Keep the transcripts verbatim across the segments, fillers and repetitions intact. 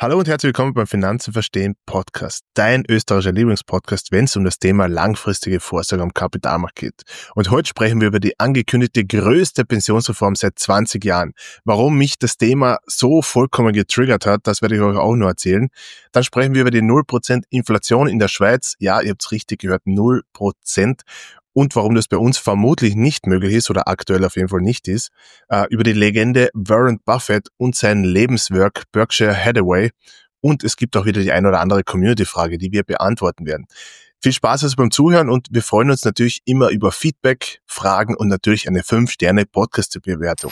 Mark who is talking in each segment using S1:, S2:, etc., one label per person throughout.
S1: Hallo und herzlich willkommen beim Finanzen verstehen Podcast, dein österreichischer Lieblingspodcast, wenn es um das Thema langfristige Vorsorge am Kapitalmarkt geht. Und heute sprechen wir über die angekündigte größte Pensionsreform seit zwanzig Jahren. Warum mich das Thema so vollkommen getriggert hat, das werde ich euch auch nur erzählen. Dann sprechen wir über die null Prozent Inflation in der Schweiz. Ja, ihr habt es richtig gehört, null Prozent. Und warum das bei uns vermutlich nicht möglich ist oder aktuell auf jeden Fall nicht ist, äh, über die Legende Warren Buffett und sein Lebenswerk Berkshire Hathaway. Und es gibt auch wieder die ein oder andere Community-Frage, die wir beantworten werden. Viel Spaß also beim Zuhören und wir freuen uns natürlich immer über Feedback, Fragen und natürlich eine fünf Sterne Podcast-Bewertung.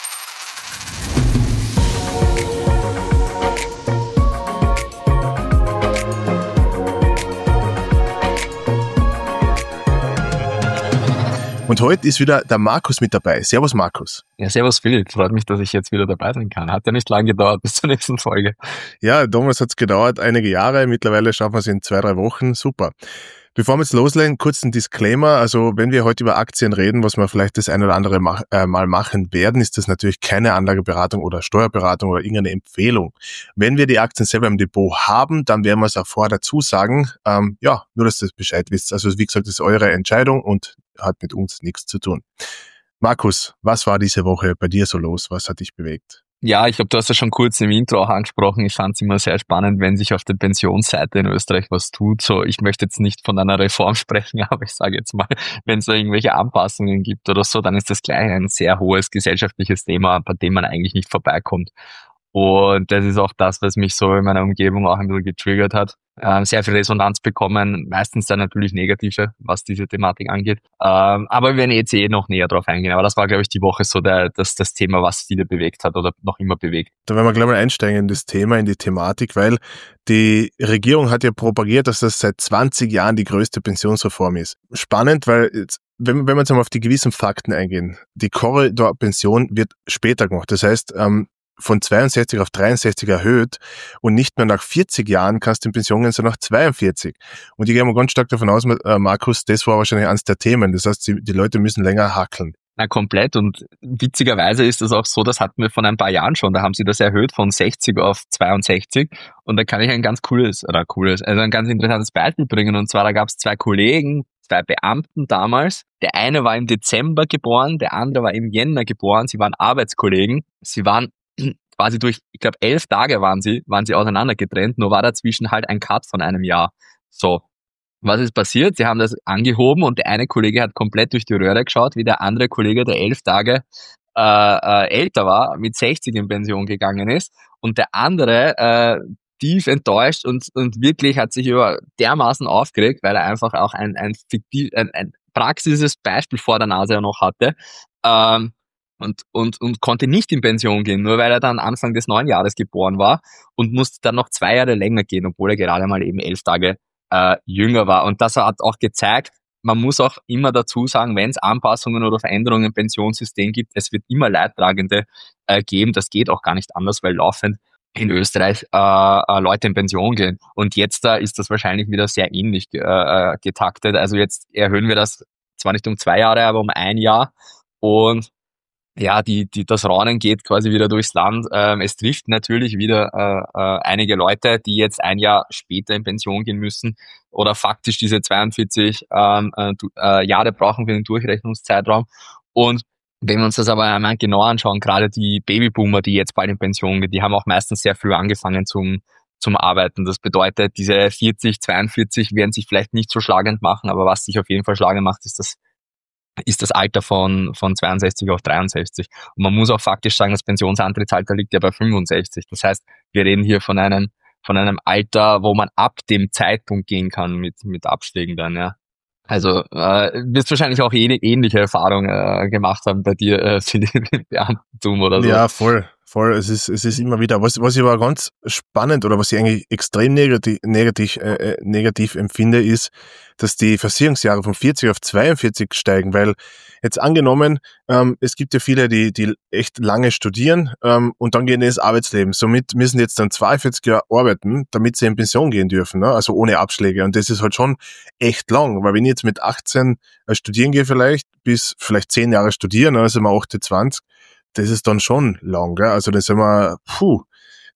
S1: Und heute ist wieder der Markus mit dabei. Servus Markus.
S2: Ja, servus Philipp. Freut mich, dass ich jetzt wieder dabei sein kann. Hat ja nicht lange gedauert bis zur nächsten Folge.
S1: Ja, damals hat es gedauert, einige Jahre. Mittlerweile schaffen wir es in zwei, drei Wochen. Super. Bevor wir jetzt loslegen, kurz ein Disclaimer. Also wenn wir heute über Aktien reden, was wir vielleicht das ein oder andere mach, äh, Mal machen werden, ist das natürlich keine Anlageberatung oder Steuerberatung oder irgendeine Empfehlung. Wenn wir die Aktien selber im Depot haben, dann werden wir es auch vorher dazu sagen. Ähm, ja, nur, dass ihr das Bescheid wisst. Also wie gesagt, das ist eure Entscheidung und hat mit uns nichts zu tun. Markus, was war diese Woche bei dir so los? Was hat dich bewegt?
S2: Ja, ich glaube, du hast ja schon kurz im Intro auch angesprochen. Ich fand es immer sehr spannend, wenn sich auf der Pensionsseite in Österreich was tut. So, ich möchte jetzt nicht von einer Reform sprechen, aber ich sage jetzt mal, wenn es da irgendwelche Anpassungen gibt oder so, dann ist das gleich ein sehr hohes gesellschaftliches Thema, bei dem man eigentlich nicht vorbeikommt. Und das ist auch das, was mich so in meiner Umgebung auch ein bisschen getriggert hat. Ähm, sehr viel Resonanz bekommen, meistens dann natürlich negative, was diese Thematik angeht. Ähm, aber wir werden jetzt eh noch näher drauf eingehen. Aber das war, glaube ich, die Woche so der, das, das Thema, was viele bewegt hat oder noch immer bewegt.
S1: Da werden wir gleich mal einsteigen in das Thema, in die Thematik, weil die Regierung hat ja propagiert, dass das seit zwanzig Jahren die größte Pensionsreform ist. Spannend, weil jetzt, wenn, wenn wir jetzt mal auf die gewissen Fakten eingehen, die Korridorpension wird später gemacht. Das heißt, ähm, von zweiundsechzig auf dreiundsechzig erhöht und nicht mehr nach vierzig Jahren kannst du in Pension gehen, sondern nach zweiundvierzig. Und ich gehe mal ganz stark davon aus, Markus, das war wahrscheinlich eines der Themen. Das heißt, die, die Leute müssen länger hackeln.
S2: Na, komplett. Und witzigerweise ist das auch so, das hatten wir vor ein paar Jahren schon. Da haben sie das erhöht von sechzig auf zweiundsechzig. Und da kann ich ein ganz cooles, oder cooles, also ein ganz interessantes Beispiel bringen. Und zwar, da gab es zwei Kollegen, zwei Beamten damals. Der eine war im Dezember geboren, der andere war im Jänner geboren. Sie waren Arbeitskollegen. Sie waren quasi durch, ich glaube, elf Tage waren sie, waren sie auseinander getrennt, nur war dazwischen halt ein Cut von einem Jahr. So, was ist passiert? Sie haben das angehoben und der eine Kollege hat komplett durch die Röhre geschaut, wie der andere Kollege, der elf Tage äh, äh, älter war, mit sechzig in Pension gegangen ist und der andere äh, tief enttäuscht und und wirklich hat sich über dermaßen aufgeregt, weil er einfach auch ein ein, fiktiv, ein, ein praxisches Beispiel vor der Nase noch hatte. Ähm, Und, und, und konnte nicht in Pension gehen, nur weil er dann Anfang des neuen Jahres geboren war und musste dann noch zwei Jahre länger gehen, obwohl er gerade mal eben elf Tage äh, jünger war. Und das hat auch gezeigt, man muss auch immer dazu sagen, wenn es Anpassungen oder Veränderungen im Pensionssystem gibt, es wird immer Leidtragende äh, geben. Das geht auch gar nicht anders, weil laufend in Österreich äh, äh, Leute in Pension gehen. Und jetzt da äh, ist das wahrscheinlich wieder sehr ähnlich äh, getaktet. Also jetzt erhöhen wir das zwar nicht um zwei Jahre, aber um ein Jahr. Und ja, die, die, das Raunen geht quasi wieder durchs Land. Ähm, es trifft natürlich wieder äh, äh, einige Leute, die jetzt ein Jahr später in Pension gehen müssen oder faktisch diese zweiundvierzig ähm, äh, Jahre brauchen für den Durchrechnungszeitraum. Und wenn wir uns das aber einmal genau anschauen, gerade die Babyboomer, die jetzt bald in Pension gehen, die haben auch meistens sehr früh angefangen zum zum Arbeiten. Das bedeutet, diese vierzig, zweiundvierzig werden sich vielleicht nicht so schlagend machen, aber was sich auf jeden Fall schlagend macht, ist das ist das Alter von von zweiundsechzig auf dreiundsechzig. Und man muss auch faktisch sagen, das Pensionsantrittsalter liegt ja bei fünfundsechzig. Das heißt, wir reden hier von einem von einem Alter, wo man ab dem Zeitpunkt gehen kann mit mit Abschlägen dann, ja. Also äh, wirst wahrscheinlich auch ähnliche Erfahrungen äh, gemacht haben bei dir äh, für die Beamtentum oder so.
S1: Ja, voll. Voll, es ist, es ist immer wieder, was, was ich aber ganz spannend oder was ich eigentlich extrem negativ, negativ, äh, negativ empfinde, ist, dass die Versicherungsjahre von vierzig auf zweiundvierzig steigen, weil jetzt angenommen, ähm, es gibt ja viele, die, die echt lange studieren, ähm, und dann gehen die ins Arbeitsleben. Somit müssen die jetzt dann zweiundvierzig Jahre arbeiten, damit sie in Pension gehen dürfen, ne? Also ohne Abschläge. Und das ist halt schon echt lang, weil wenn ich jetzt mit achtzehn äh, studieren gehe vielleicht, bis vielleicht zehn Jahre studieren, dann sind wir achtundzwanzig, das ist dann schon lang, gell? Also da sind wir, puh,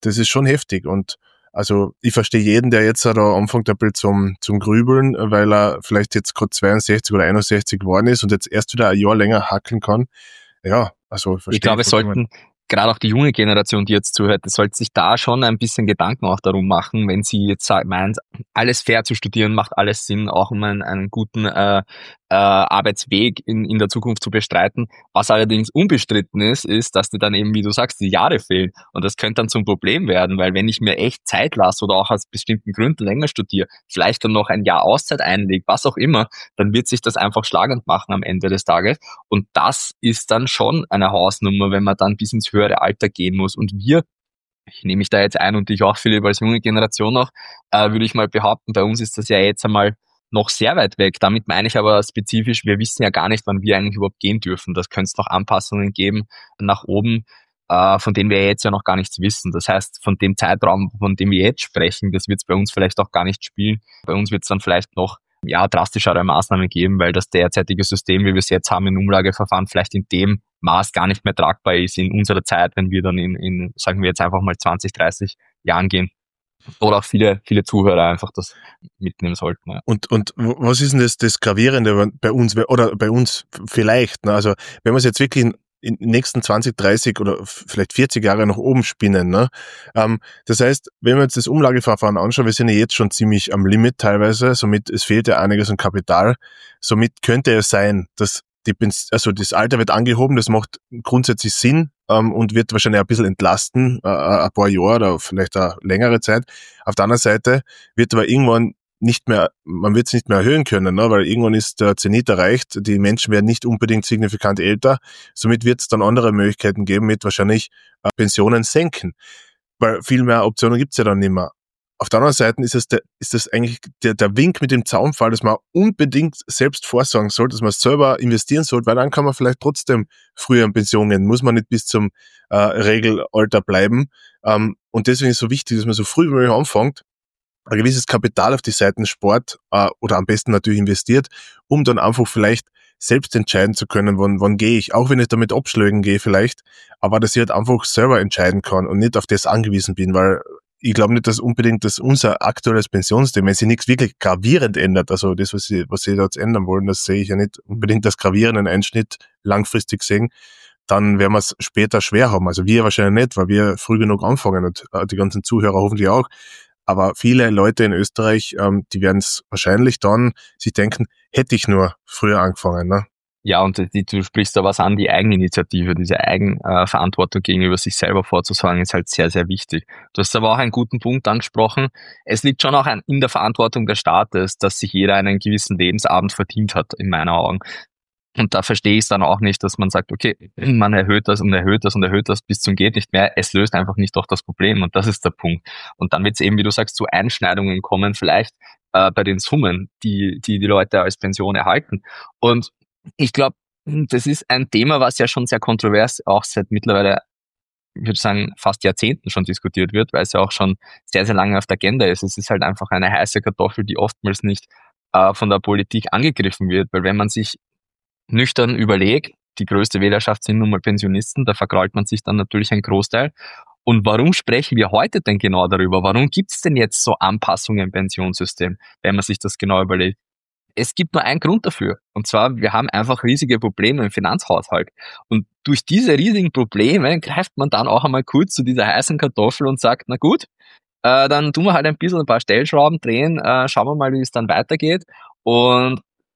S1: das ist schon heftig. Und also ich verstehe jeden, der jetzt da anfängt ein bisschen zum, zum Grübeln, weil er vielleicht jetzt gerade zweiundsechzig oder einundsechzig geworden ist und jetzt erst wieder ein Jahr länger hackeln kann. Ja, also ich verstehe.
S2: Ich glaube, es sollten gerade auch die junge Generation, die jetzt zuhört, sollte sich da schon ein bisschen Gedanken auch darum machen, wenn sie jetzt meint, alles fair zu studieren, macht alles Sinn, auch um einen, einen guten äh, äh, Arbeitsweg in, in der Zukunft zu bestreiten. Was allerdings unbestritten ist, ist, dass dir dann eben, wie du sagst, die Jahre fehlen. Und das könnte dann zum Problem werden, weil wenn ich mir echt Zeit lasse oder auch aus bestimmten Gründen länger studiere, vielleicht dann noch ein Jahr Auszeit einlege, was auch immer, dann wird sich das einfach schlagend machen am Ende des Tages. Und das ist dann schon eine Hausnummer, wenn man dann bis ins höhere Alter gehen muss. Und wir, ich nehme mich da jetzt ein und dich auch, Philipp, als junge Generation noch, äh, würde ich mal behaupten, bei uns ist das ja jetzt einmal noch sehr weit weg. Damit meine ich aber spezifisch, wir wissen ja gar nicht, wann wir eigentlich überhaupt gehen dürfen. Das könnte es noch Anpassungen geben nach oben, äh, von denen wir jetzt ja noch gar nichts wissen. Das heißt, von dem Zeitraum, von dem wir jetzt sprechen, das wird es bei uns vielleicht auch gar nicht spielen. Bei uns wird es dann vielleicht noch ja, drastischere Maßnahmen geben, weil das derzeitige System, wie wir es jetzt haben, in Umlageverfahren vielleicht in dem Maß gar nicht mehr tragbar ist in unserer Zeit, wenn wir dann in, in sagen wir jetzt einfach mal zwanzig, dreißig Jahren gehen. Oder auch viele, viele Zuhörer einfach das mitnehmen sollten. Ja.
S1: Und, und was ist denn das, das Gravierende bei uns, oder bei uns vielleicht, ne? Also, wenn wir es jetzt wirklich in, in den nächsten zwanzig, dreißig oder vielleicht vierzig Jahre nach oben spinnen, ne? Ähm, das heißt, wenn wir uns das Umlageverfahren anschauen, wir sind ja jetzt schon ziemlich am Limit teilweise, somit, es fehlt ja einiges an Kapital, somit könnte es sein, dass die, also das Alter wird angehoben, das macht grundsätzlich Sinn, ähm, und wird wahrscheinlich ein bisschen entlasten, äh, ein paar Jahre oder vielleicht eine längere Zeit. Auf der anderen Seite wird aber irgendwann nicht mehr, man wird es nicht mehr erhöhen können, ne? Weil irgendwann ist der Zenit erreicht, die Menschen werden nicht unbedingt signifikant älter, somit wird es dann andere Möglichkeiten geben mit wahrscheinlich äh, Pensionen senken, weil viel mehr Optionen gibt's ja dann nicht mehr. Auf der anderen Seite ist es der, ist das eigentlich der, der Wink mit dem Zaunpfahl, dass man unbedingt selbst vorsorgen sollte, dass man selber investieren sollte, weil dann kann man vielleicht trotzdem früher in Pension gehen, muss man nicht bis zum äh, Regelalter bleiben. Ähm, und deswegen ist es so wichtig, dass man so früh wie möglich anfängt, ein gewisses Kapital auf die Seiten Sport äh, oder am besten natürlich investiert, um dann einfach vielleicht selbst entscheiden zu können, wann, wann gehe ich, auch wenn ich damit Abschlägen gehe vielleicht, aber dass ich halt einfach selber entscheiden kann und nicht auf das angewiesen bin, weil ich glaube nicht, dass unbedingt das unser aktuelles Pensionssystem, wenn sich nichts wirklich gravierend ändert, also das, was sie, was sie da jetzt ändern wollen, das sehe ich ja nicht unbedingt als gravierenden Einschnitt langfristig sehen, dann werden wir es später schwer haben. Also wir wahrscheinlich nicht, weil wir früh genug anfangen und die ganzen Zuhörer hoffentlich auch. Aber viele Leute in Österreich, ähm, die werden es wahrscheinlich dann sich denken, hätte ich nur früher angefangen, ne?
S2: Ja, und die, du sprichst da was an, die Eigeninitiative, diese Eigenverantwortung gegenüber sich selber vorzusorgen, ist halt sehr, sehr wichtig. Du hast aber auch einen guten Punkt angesprochen. Es liegt schon auch in der Verantwortung des Staates, dass sich jeder einen gewissen Lebensabend verdient hat, in meinen Augen. Und da verstehe ich es dann auch nicht, dass man sagt, okay, man erhöht das und erhöht das und erhöht das bis zum geht nicht mehr. Es löst einfach nicht doch das Problem und das ist der Punkt. Und dann wird es eben, wie du sagst, zu Einschneidungen kommen, vielleicht äh, bei den Summen, die, die die Leute als Pension erhalten. Und ich glaube, das ist ein Thema, was ja schon sehr kontrovers auch seit mittlerweile, ich würde sagen, fast Jahrzehnten schon diskutiert wird, weil es ja auch schon sehr, sehr lange auf der Agenda ist. Es ist halt einfach eine heiße Kartoffel, die oftmals nicht äh, von der Politik angegriffen wird, weil wenn man sich nüchtern überlegt, die größte Wählerschaft sind nun mal Pensionisten, da vergrault man sich dann natürlich ein Großteil. Und warum sprechen wir heute denn genau darüber? Warum gibt es denn jetzt so Anpassungen im Pensionssystem, wenn man sich das genau überlegt? Es gibt nur einen Grund dafür. Und zwar, wir haben einfach riesige Probleme im Finanzhaushalt. Und durch diese riesigen Probleme greift man dann auch einmal kurz zu dieser heißen Kartoffel und sagt, na gut, äh, dann tun wir halt ein bisschen ein paar Stellschrauben drehen, äh, schauen wir mal, wie es dann weitergeht. Und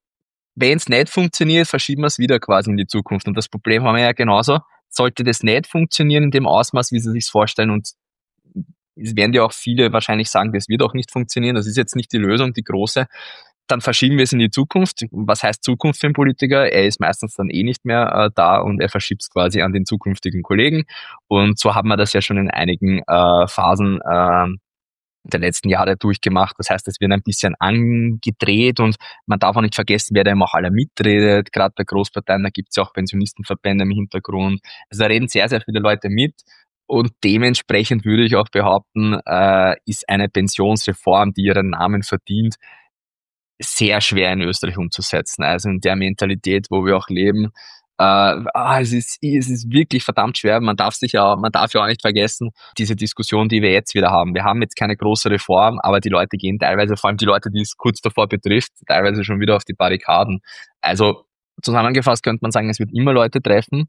S2: wenn es nicht funktioniert, verschieben wir es wieder quasi in die Zukunft. Und das Problem haben wir ja genauso. Sollte das nicht funktionieren in dem Ausmaß, wie Sie sich vorstellen, und es werden ja auch viele wahrscheinlich sagen, das wird auch nicht funktionieren, das ist jetzt nicht die Lösung, die große, dann verschieben wir es in die Zukunft. Was heißt Zukunft für einen Politiker? Er ist meistens dann eh nicht mehr äh, da und er verschiebt es quasi an den zukünftigen Kollegen. Und so haben wir das ja schon in einigen äh, Phasen äh, der letzten Jahre durchgemacht. Das heißt, es wird ein bisschen angedreht und man darf auch nicht vergessen, wer da immer auch alle mitredet. Gerade bei Großparteien, da gibt es ja auch Pensionistenverbände im Hintergrund. Also da reden sehr, sehr viele Leute mit. Und dementsprechend würde ich auch behaupten, äh, ist eine Pensionsreform, die ihren Namen verdient, sehr schwer in Österreich umzusetzen. Also in der Mentalität, wo wir auch leben, Äh, ah, es ist, es ist wirklich verdammt schwer. Man darf sich ja, man darf ja auch nicht vergessen, diese Diskussion, die wir jetzt wieder haben. Wir haben jetzt keine große Reform, aber die Leute gehen teilweise, vor allem die Leute, die es kurz davor betrifft, teilweise schon wieder auf die Barrikaden. Also zusammengefasst könnte man sagen, es wird immer Leute treffen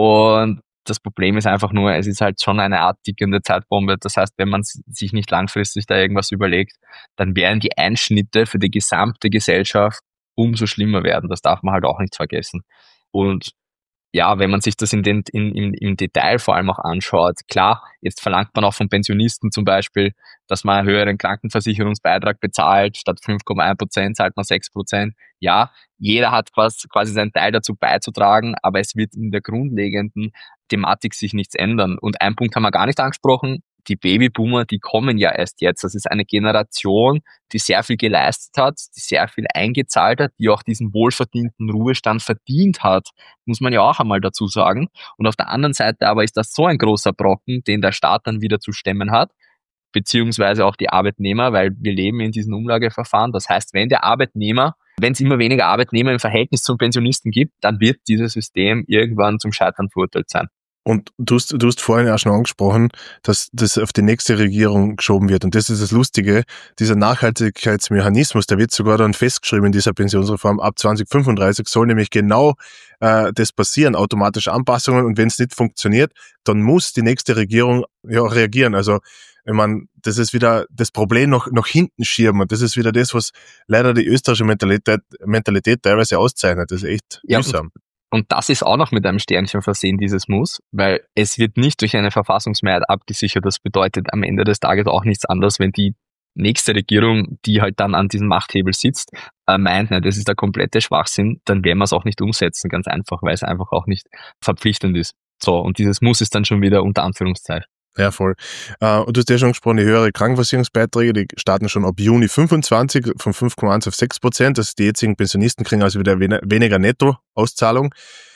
S2: und das Problem ist einfach nur, es ist halt schon eine Art tickende Zeitbombe. Das heißt, wenn man sich nicht langfristig da irgendwas überlegt, dann werden die Einschnitte für die gesamte Gesellschaft umso schlimmer werden. Das darf man halt auch nicht vergessen. Und ja, wenn man sich das in den, in, im, im Detail vor allem auch anschaut, klar, jetzt verlangt man auch von Pensionisten zum Beispiel, dass man einen höheren Krankenversicherungsbeitrag bezahlt, statt fünf Komma eins Prozent zahlt man sechs Prozent. Ja, jeder hat quasi, quasi seinen Teil dazu beizutragen, aber es wird in der grundlegenden Thematik sich nichts ändern. Und einen Punkt haben wir gar nicht angesprochen, die Babyboomer, die kommen ja erst jetzt. Das ist eine Generation, die sehr viel geleistet hat, die sehr viel eingezahlt hat, die auch diesen wohlverdienten Ruhestand verdient hat, muss man ja auch einmal dazu sagen. Und auf der anderen Seite aber ist das so ein großer Brocken, den der Staat dann wieder zu stemmen hat, beziehungsweise auch die Arbeitnehmer, weil wir leben in diesem Umlageverfahren. Das heißt, wenn der Arbeitnehmer, wenn es immer weniger Arbeitnehmer im Verhältnis zum Pensionisten gibt, dann wird dieses System irgendwann zum Scheitern verurteilt sein.
S1: Und du hast, du hast vorhin auch schon angesprochen, dass das auf die nächste Regierung geschoben wird. Und das ist das Lustige, dieser Nachhaltigkeitsmechanismus, der wird sogar dann festgeschrieben in dieser Pensionsreform, ab zwanzig fünfunddreißig soll nämlich genau äh, das passieren, automatische Anpassungen. Und wenn es nicht funktioniert, dann muss die nächste Regierung ja auch reagieren. Also ich meine, das ist wieder das Problem noch, nach hinten schieben. Und das ist wieder das, was leider die österreichische Mentalität, Mentalität teilweise auszeichnet. Das ist echt
S2: ja,
S1: mühsam.
S2: Und das ist auch noch mit einem Sternchen versehen, dieses Muss, weil es wird nicht durch eine Verfassungsmehrheit abgesichert. Das bedeutet am Ende des Tages auch nichts anderes, wenn die nächste Regierung, die halt dann an diesem Machthebel sitzt, äh, meint, ne, das ist der komplette Schwachsinn, dann werden wir es auch nicht umsetzen, ganz einfach, weil es einfach auch nicht verpflichtend ist. So, und dieses Muss ist dann schon wieder unter Anführungszeichen.
S1: Ja, voll. Uh, und du hast ja schon gesprochen, die höhere Krankenversicherungsbeiträge, die starten schon ab Juni fünfundzwanzig von fünf Komma eins auf sechs Prozent. Das die jetzigen Pensionisten kriegen also wieder wen- weniger Nettoauszahlung.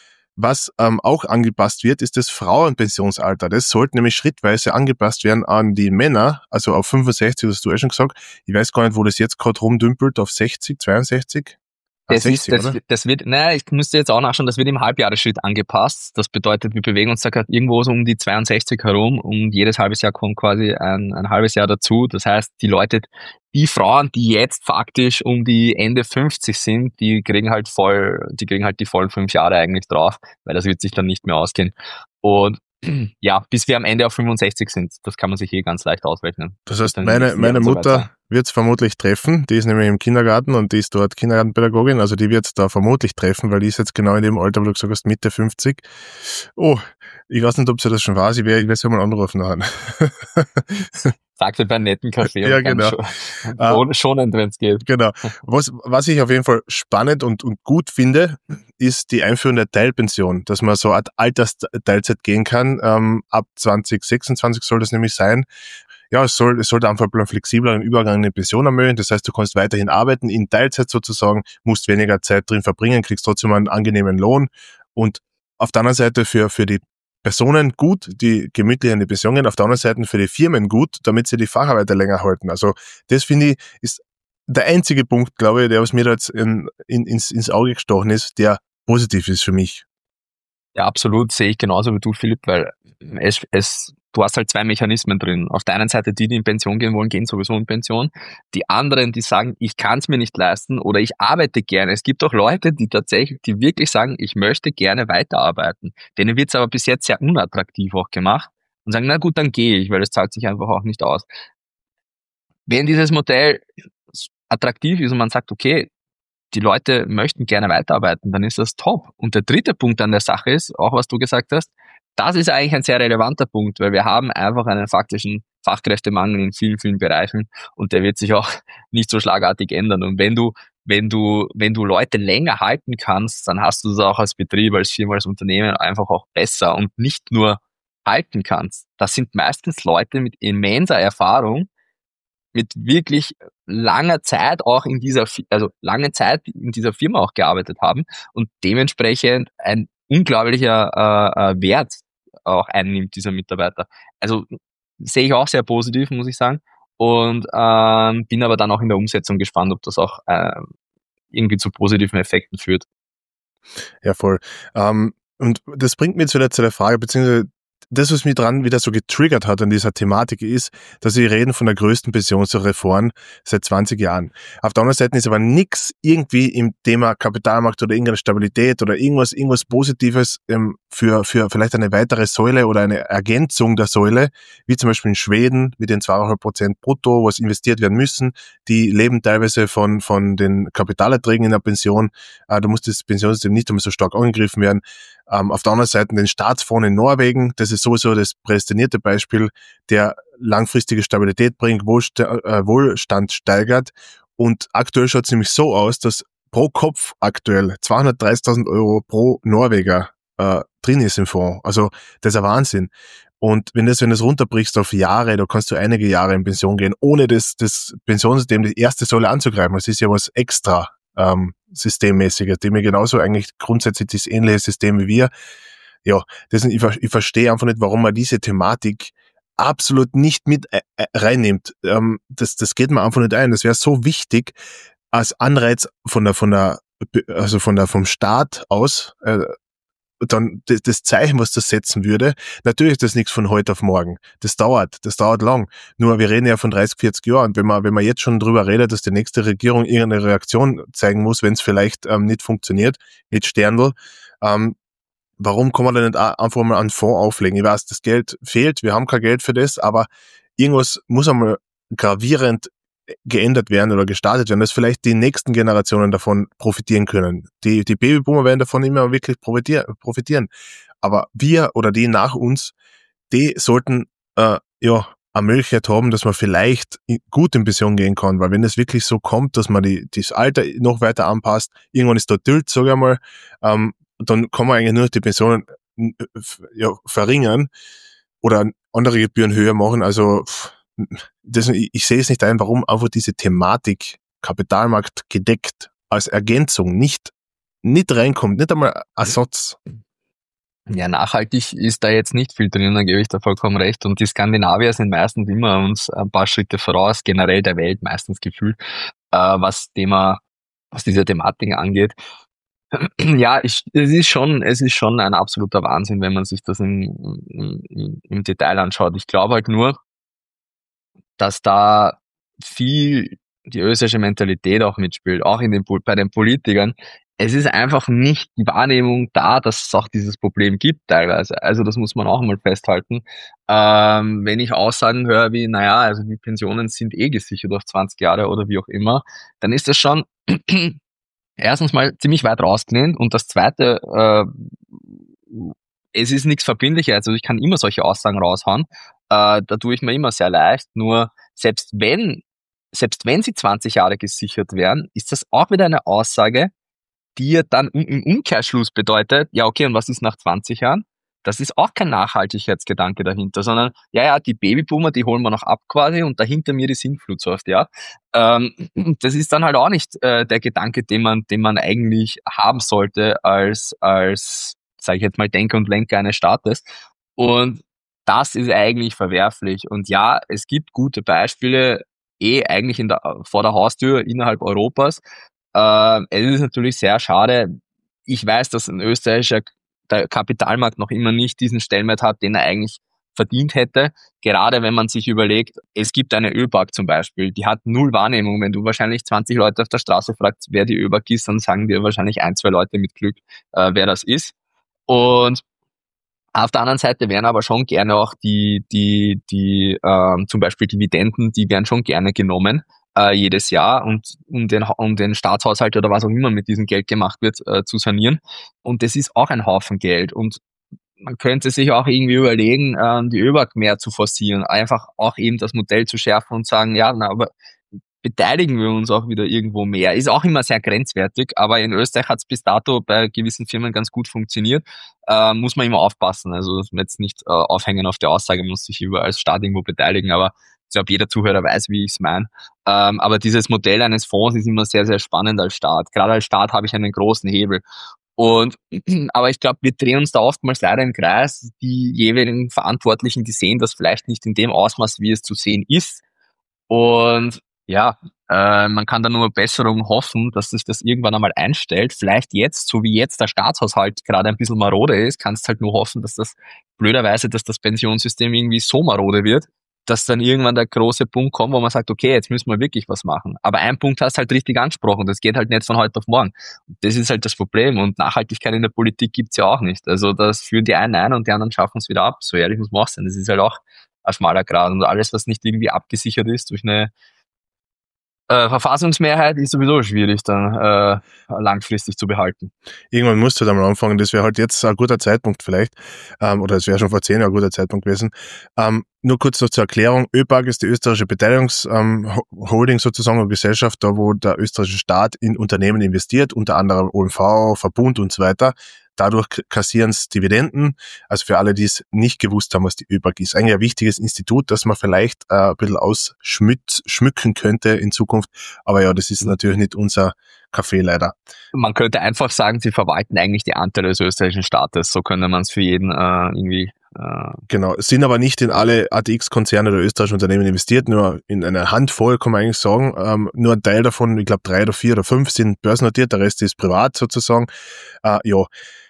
S1: Was ähm, auch angepasst wird, ist das Frauenpensionsalter. Das sollte nämlich schrittweise angepasst werden an die Männer, also auf fünfundsechzig, das hast du ja schon gesagt. Ich weiß gar nicht, wo das jetzt gerade rumdümpelt, auf sechzig, zweiundsechzig?
S2: Das, sechzig, ist, das, das wird, naja, ich müsste jetzt auch nachschauen, das wird im Halbjahresschritt angepasst. Das bedeutet, wir bewegen uns da gerade irgendwo so um die zweiundsechzig herum und jedes halbes Jahr kommt quasi ein, ein halbes Jahr dazu. Das heißt, die Leute, die Frauen, die jetzt faktisch um die Ende fünfzig sind, die kriegen halt voll, die kriegen halt die vollen fünf Jahre eigentlich drauf, weil das wird sich dann nicht mehr ausgehen. Und ja, bis wir am Ende auf fünfundsechzig sind. Das kann man sich eh ganz leicht ausrechnen.
S1: Das heißt, meine, meine Mutter
S2: so
S1: wird es vermutlich treffen. Die ist nämlich im Kindergarten und die ist dort Kindergartenpädagogin. Also die wird es da vermutlich treffen, weil die ist jetzt genau in dem Alter, wo du gesagt hast, Mitte fünfzig. Oh, ich weiß nicht, ob sie das schon weiß. Ich werde ich werd sie mal anrufen nachher.
S2: Sagte bei einem netten Kaffee.
S1: Ja, genau.
S2: Schon, schonend, wenn es geht.
S1: Genau. Was, was ich auf jeden Fall spannend und, und gut finde, ist die Einführung der Teilpension, dass man so eine Altersteilzeit gehen kann. Ähm, ab zwanzig sechsundzwanzig soll das nämlich sein. Ja, es soll, es sollte einfach einen flexibleren Übergang in die Pension ermöglichen. Das heißt, du kannst weiterhin arbeiten, in Teilzeit sozusagen, musst weniger Zeit drin verbringen, kriegst trotzdem einen angenehmen Lohn. Und auf der anderen Seite für, für die Personen gut, die gemütlich in die Pension gehen, auf der anderen Seite für die Firmen gut, damit sie die Facharbeiter länger halten. Also das finde ich, ist der einzige Punkt, glaube ich, der was mir da jetzt in, in, ins, ins Auge gestochen ist, der positiv ist für mich.
S2: Ja, absolut, sehe ich genauso wie du, Philipp, weil es, es, du hast halt zwei Mechanismen drin. Auf der einen Seite die, die in Pension gehen wollen, gehen sowieso in Pension. Die anderen, die sagen, ich kann es mir nicht leisten oder ich arbeite gerne. Es gibt auch Leute, die tatsächlich, die wirklich sagen, ich möchte gerne weiterarbeiten. Denen wird es aber bis jetzt sehr unattraktiv auch gemacht und sagen, na gut, dann gehe ich, weil das zahlt sich einfach auch nicht aus. Wenn dieses Modell attraktiv ist und man sagt, okay, die Leute möchten gerne weiterarbeiten, dann ist das top. Und der dritte Punkt an der Sache ist, auch was du gesagt hast, das ist eigentlich ein sehr relevanter Punkt, weil wir haben einfach einen faktischen Fachkräftemangel in vielen, vielen Bereichen und der wird sich auch nicht so schlagartig ändern. Und wenn du, wenn du, wenn du Leute länger halten kannst, dann hast du das auch als Betrieb, als Firma, als Unternehmen einfach auch besser und nicht nur halten kannst. Das sind meistens Leute mit immenser Erfahrung, mit wirklich langer Zeit auch in dieser, also lange Zeit in dieser Firma auch gearbeitet haben und dementsprechend ein unglaublicher äh, Wert auch einnimmt, dieser Mitarbeiter. Also sehe ich auch sehr positiv, muss ich sagen. Und ähm, bin aber dann auch in der Umsetzung gespannt, ob das auch äh, irgendwie zu positiven Effekten führt.
S1: Ja, voll. Ähm, und das bringt mich jetzt wieder zu der Frage, beziehungsweise das, was mich dran wieder so getriggert hat an dieser Thematik ist, dass sie reden von der größten Pensionsreform seit zwanzig Jahren. Auf der anderen Seite ist aber nichts irgendwie im Thema Kapitalmarkt oder irgendeine Stabilität oder irgendwas, irgendwas Positives ähm, für, für vielleicht eine weitere Säule oder eine Ergänzung der Säule, wie zum Beispiel in Schweden mit den zwei Komma fünf Prozent brutto, was investiert werden müssen. Die leben teilweise von, von den Kapitalerträgen in der Pension. Äh, da muss das Pensionssystem nicht einmal so stark angegriffen werden. Ähm, auf der anderen Seite den Staatsfonds in Norwegen, das ist sowieso das prädestinierte Beispiel, der langfristige Stabilität bringt, Wohlsta- äh, Wohlstand steigert. Und aktuell schaut es nämlich so aus, dass pro Kopf aktuell zweihundertdreißigtausend Euro pro Norweger äh, drin ist im Fonds. Also das ist ein Wahnsinn. Und wenn das, wenn du das runterbrichst auf Jahre, da kannst du einige Jahre in Pension gehen, ohne das, das Pensionssystem, die erste Säule anzugreifen. Das ist ja was extra ähm, systemmäßiges, dem wir genauso eigentlich grundsätzlich das ähnliche System wie wir. Ja, das, ich, ich verstehe einfach nicht, warum man diese Thematik absolut nicht mit äh, reinnimmt. Ähm, das, das geht mir einfach nicht ein. Das wäre so wichtig als Anreiz von der, von der, also von der, vom Staat aus, äh, dann das, das Zeichen, was das setzen würde. Natürlich ist das nichts von heute auf morgen. Das dauert, das dauert lang. Nur wir reden ja von dreißig, vierzig Jahren. Und wenn man, wenn man jetzt schon drüber redet, dass die nächste Regierung irgendeine Reaktion zeigen muss, wenn es vielleicht ähm, nicht funktioniert, mit Sterndl, ähm, warum kann man denn nicht einfach mal einen Fonds auflegen? Ich weiß, das Geld fehlt, wir haben kein Geld für das, aber irgendwas muss einmal gravierend geändert werden oder gestartet werden, dass vielleicht die nächsten Generationen davon profitieren können. Die, die Babyboomer werden davon immer wirklich profitieren. Aber wir oder die nach uns, die sollten äh, ja eine Möglichkeit haben, dass man vielleicht gut in Pension gehen kann, weil wenn es wirklich so kommt, dass man die, das Alter noch weiter anpasst, irgendwann ist da Tilt, sag ich mal, ähm, dann kann man eigentlich nur die Pensionen ja, verringern oder andere Gebühren höher machen. Also das, ich, ich sehe es nicht ein, warum einfach diese Thematik Kapitalmarkt gedeckt als Ergänzung nicht, nicht reinkommt, nicht einmal Ersatz.
S2: Ja, nachhaltig ist da jetzt nicht viel drin, da gebe ich da vollkommen recht. Und die Skandinavier sind meistens immer uns ein paar Schritte voraus, generell der Welt meistens gefühlt, äh, was Thema, was diese Thematik angeht. Ja, ich, es ist schon, es ist schon ein absoluter Wahnsinn, wenn man sich das im, im, im Detail anschaut. Ich glaube halt nur, dass da viel die österreichische Mentalität auch mitspielt, auch in den, bei den Politikern. Es ist einfach nicht die Wahrnehmung da, dass es auch dieses Problem gibt teilweise. Also das muss man auch mal festhalten. Ähm, wenn ich Aussagen höre wie, naja, also die Pensionen sind eh gesichert auf zwanzig Jahre oder wie auch immer, dann ist das schon erstens mal ziemlich weit rausgelehnt und das zweite, äh, es ist nichts Verbindliches, also ich kann immer solche Aussagen raushauen, äh, da tue ich mir immer sehr leicht, nur selbst wenn, selbst wenn sie zwanzig Jahre gesichert wären, ist das auch wieder eine Aussage, die ja dann im Umkehrschluss bedeutet, ja okay, und was ist nach zwanzig Jahren? Das ist auch kein Nachhaltigkeitsgedanke dahinter, sondern ja, ja, die Babyboomer, die holen wir noch ab quasi und dahinter mir die Sintflut so oft, ja. Ähm, das ist dann halt auch nicht äh, der Gedanke, den man, den man eigentlich haben sollte als, als, sage ich jetzt mal, Denker und Lenker eines Staates. Und das ist eigentlich verwerflich. Und ja, es gibt gute Beispiele, eh eigentlich in der, vor der Haustür innerhalb Europas. Äh, es ist natürlich sehr schade. Ich weiß, dass ein österreichischer der Kapitalmarkt noch immer nicht diesen Stellenwert hat, den er eigentlich verdient hätte. Gerade wenn man sich überlegt, es gibt eine ÖBAG zum Beispiel, die hat null Wahrnehmung. Wenn du wahrscheinlich zwanzig Leute auf der Straße fragst, wer die ÖBAG ist, dann sagen dir wahrscheinlich ein, zwei Leute mit Glück, äh, wer das ist. Und auf der anderen Seite wären aber schon gerne auch die, die, die, ähm, zum Beispiel Dividenden, die werden schon gerne genommen, äh, jedes Jahr und um den, um den Staatshaushalt oder was auch immer mit diesem Geld gemacht wird, äh, zu sanieren. Und das ist auch ein Haufen Geld. Und man könnte sich auch irgendwie überlegen, ähm, die ÖBAG mehr zu forcieren, einfach auch eben das Modell zu schärfen und sagen, ja, na, aber beteiligen wir uns auch wieder irgendwo mehr. Ist auch immer sehr grenzwertig, aber in Österreich hat es bis dato bei gewissen Firmen ganz gut funktioniert. Äh, muss man immer aufpassen. Also jetzt nicht äh, aufhängen auf der Aussage, man muss sich überall als Staat irgendwo beteiligen, aber ich glaube, jeder Zuhörer weiß, wie ich es meine. Ähm, aber dieses Modell eines Fonds ist immer sehr, sehr spannend als Staat. Gerade als Staat habe ich einen großen Hebel. Und aber ich glaube, wir drehen uns da oftmals leider im Kreis. Die jeweiligen Verantwortlichen, die sehen das vielleicht nicht in dem Ausmaß, wie es zu sehen ist. Und ja, Äh, man kann da nur Besserung hoffen, dass sich das irgendwann einmal einstellt. Vielleicht jetzt, so wie jetzt der Staatshaushalt gerade ein bisschen marode ist, kannst halt nur hoffen, dass das blöderweise, dass das Pensionssystem irgendwie so marode wird, dass dann irgendwann der große Punkt kommt, wo man sagt, okay, jetzt müssen wir wirklich was machen. Aber ein Punkt hast du halt richtig angesprochen, das geht halt nicht von heute auf morgen. Das ist halt das Problem und Nachhaltigkeit in der Politik gibt's ja auch nicht. Also das führen die einen ein und die anderen schaffen es wieder ab. So ehrlich muss man auch sein. Das ist halt auch ein schmaler Grat und alles, was nicht irgendwie abgesichert ist durch eine äh, Verfassungsmehrheit, ist sowieso schwierig dann äh, langfristig zu behalten.
S1: Irgendwann musst du da mal anfangen. Das wäre halt jetzt ein guter Zeitpunkt vielleicht. Ähm, oder es wäre schon vor zehn Jahren ein guter Zeitpunkt gewesen. Ähm, nur kurz noch zur Erklärung. ÖBAG ist die österreichische Beteiligungsholding ähm, sozusagen, eine Gesellschaft, da wo der österreichische Staat in Unternehmen investiert, unter anderem O M V, Verbund und so weiter. Dadurch kassieren es Dividenden. Also für alle, die es nicht gewusst haben, was die ÖBAG ist. Eigentlich ein wichtiges Institut, das man vielleicht äh, ein bisschen ausschmücken könnte in Zukunft. Aber ja, das ist natürlich nicht unser Café leider.
S2: Man könnte einfach sagen, sie verwalten eigentlich die Anteile des österreichischen Staates. So könnte man es für jeden äh, irgendwie... Äh
S1: genau, es sind aber nicht in alle A T X-Konzerne oder österreichischen Unternehmen investiert, nur in eine Handvoll, kann man eigentlich sagen. Ähm, nur ein Teil davon, ich glaube drei oder vier oder fünf sind börsennotiert, der Rest ist privat sozusagen. Äh, ja,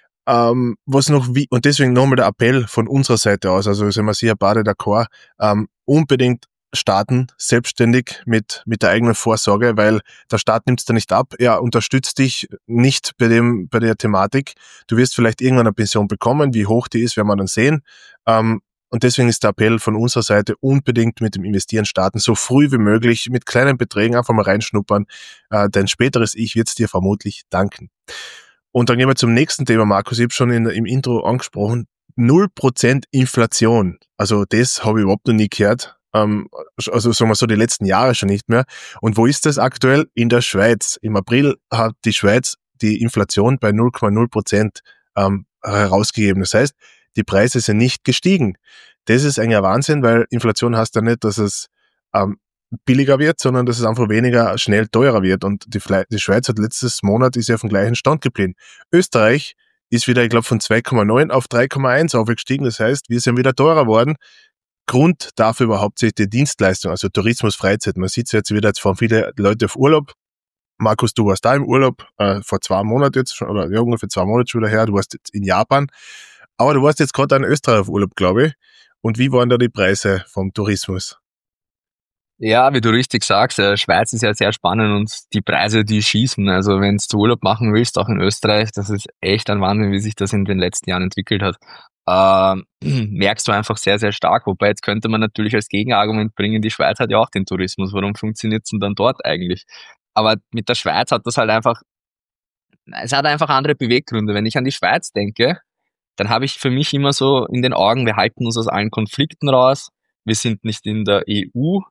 S1: Ähm, was noch wie, und deswegen nochmal der Appell von unserer Seite aus, also sind wir sicher beide d'accord, ähm, unbedingt starten, selbstständig mit, mit der eigenen Vorsorge, weil der Staat nimmt's da nicht ab, er unterstützt dich nicht bei dem, bei der Thematik. Du wirst vielleicht irgendwann eine Pension bekommen, wie hoch die ist, werden wir dann sehen. Ähm, und deswegen ist der Appell von unserer Seite unbedingt mit dem Investieren starten, so früh wie möglich, mit kleinen Beträgen einfach mal reinschnuppern, äh, dein späteres Ich wird's dir vermutlich danken. Und dann gehen wir zum nächsten Thema, Markus. Ich habe schon in, im Intro angesprochen. null Prozent Inflation. Also das habe ich überhaupt noch nie gehört. Ähm, also sagen wir so, die letzten Jahre schon nicht mehr. Und wo ist das aktuell? In der Schweiz. Im April hat die Schweiz die Inflation bei null Komma null Prozent ähm, herausgegeben. Das heißt, die Preise sind nicht gestiegen. Das ist eigentlich ein Wahnsinn, weil Inflation heißt ja nicht, dass es ähm, billiger wird, sondern dass es einfach weniger schnell teurer wird. Und die, Fle- die Schweiz hat letztes Monat ist ja auf dem gleichen Stand geblieben. Österreich ist wieder, ich glaube, von zwei Komma neun auf drei Komma eins aufgestiegen. Das heißt, wir sind wieder teurer worden. Grund dafür war hauptsächlich die Dienstleistung, also Tourismus, Freizeit. Man sieht es jetzt wieder, jetzt fahren viele Leute auf Urlaub. Markus, du warst da im Urlaub, äh, vor zwei Monaten jetzt schon, oder ja, ungefähr zwei Monate schon wieder her. Du warst jetzt in Japan. Aber du warst jetzt gerade in Österreich auf Urlaub, glaube ich. Und wie waren da die Preise vom Tourismus?
S2: Ja, wie du richtig sagst, äh, Schweiz ist ja sehr spannend und die Preise, die schießen. Also wenn du Urlaub machen willst, auch in Österreich, das ist echt ein Wahnsinn, wie sich das in den letzten Jahren entwickelt hat. Ähm, merkst du einfach sehr, sehr stark. Wobei jetzt könnte man natürlich als Gegenargument bringen, die Schweiz hat ja auch den Tourismus. Warum funktioniert's denn dann dort eigentlich? Aber mit der Schweiz hat das halt einfach, es hat einfach andere Beweggründe. Wenn ich an die Schweiz denke, dann habe ich für mich immer so in den Augen, wir halten uns aus allen Konflikten raus, wir sind nicht in der E U,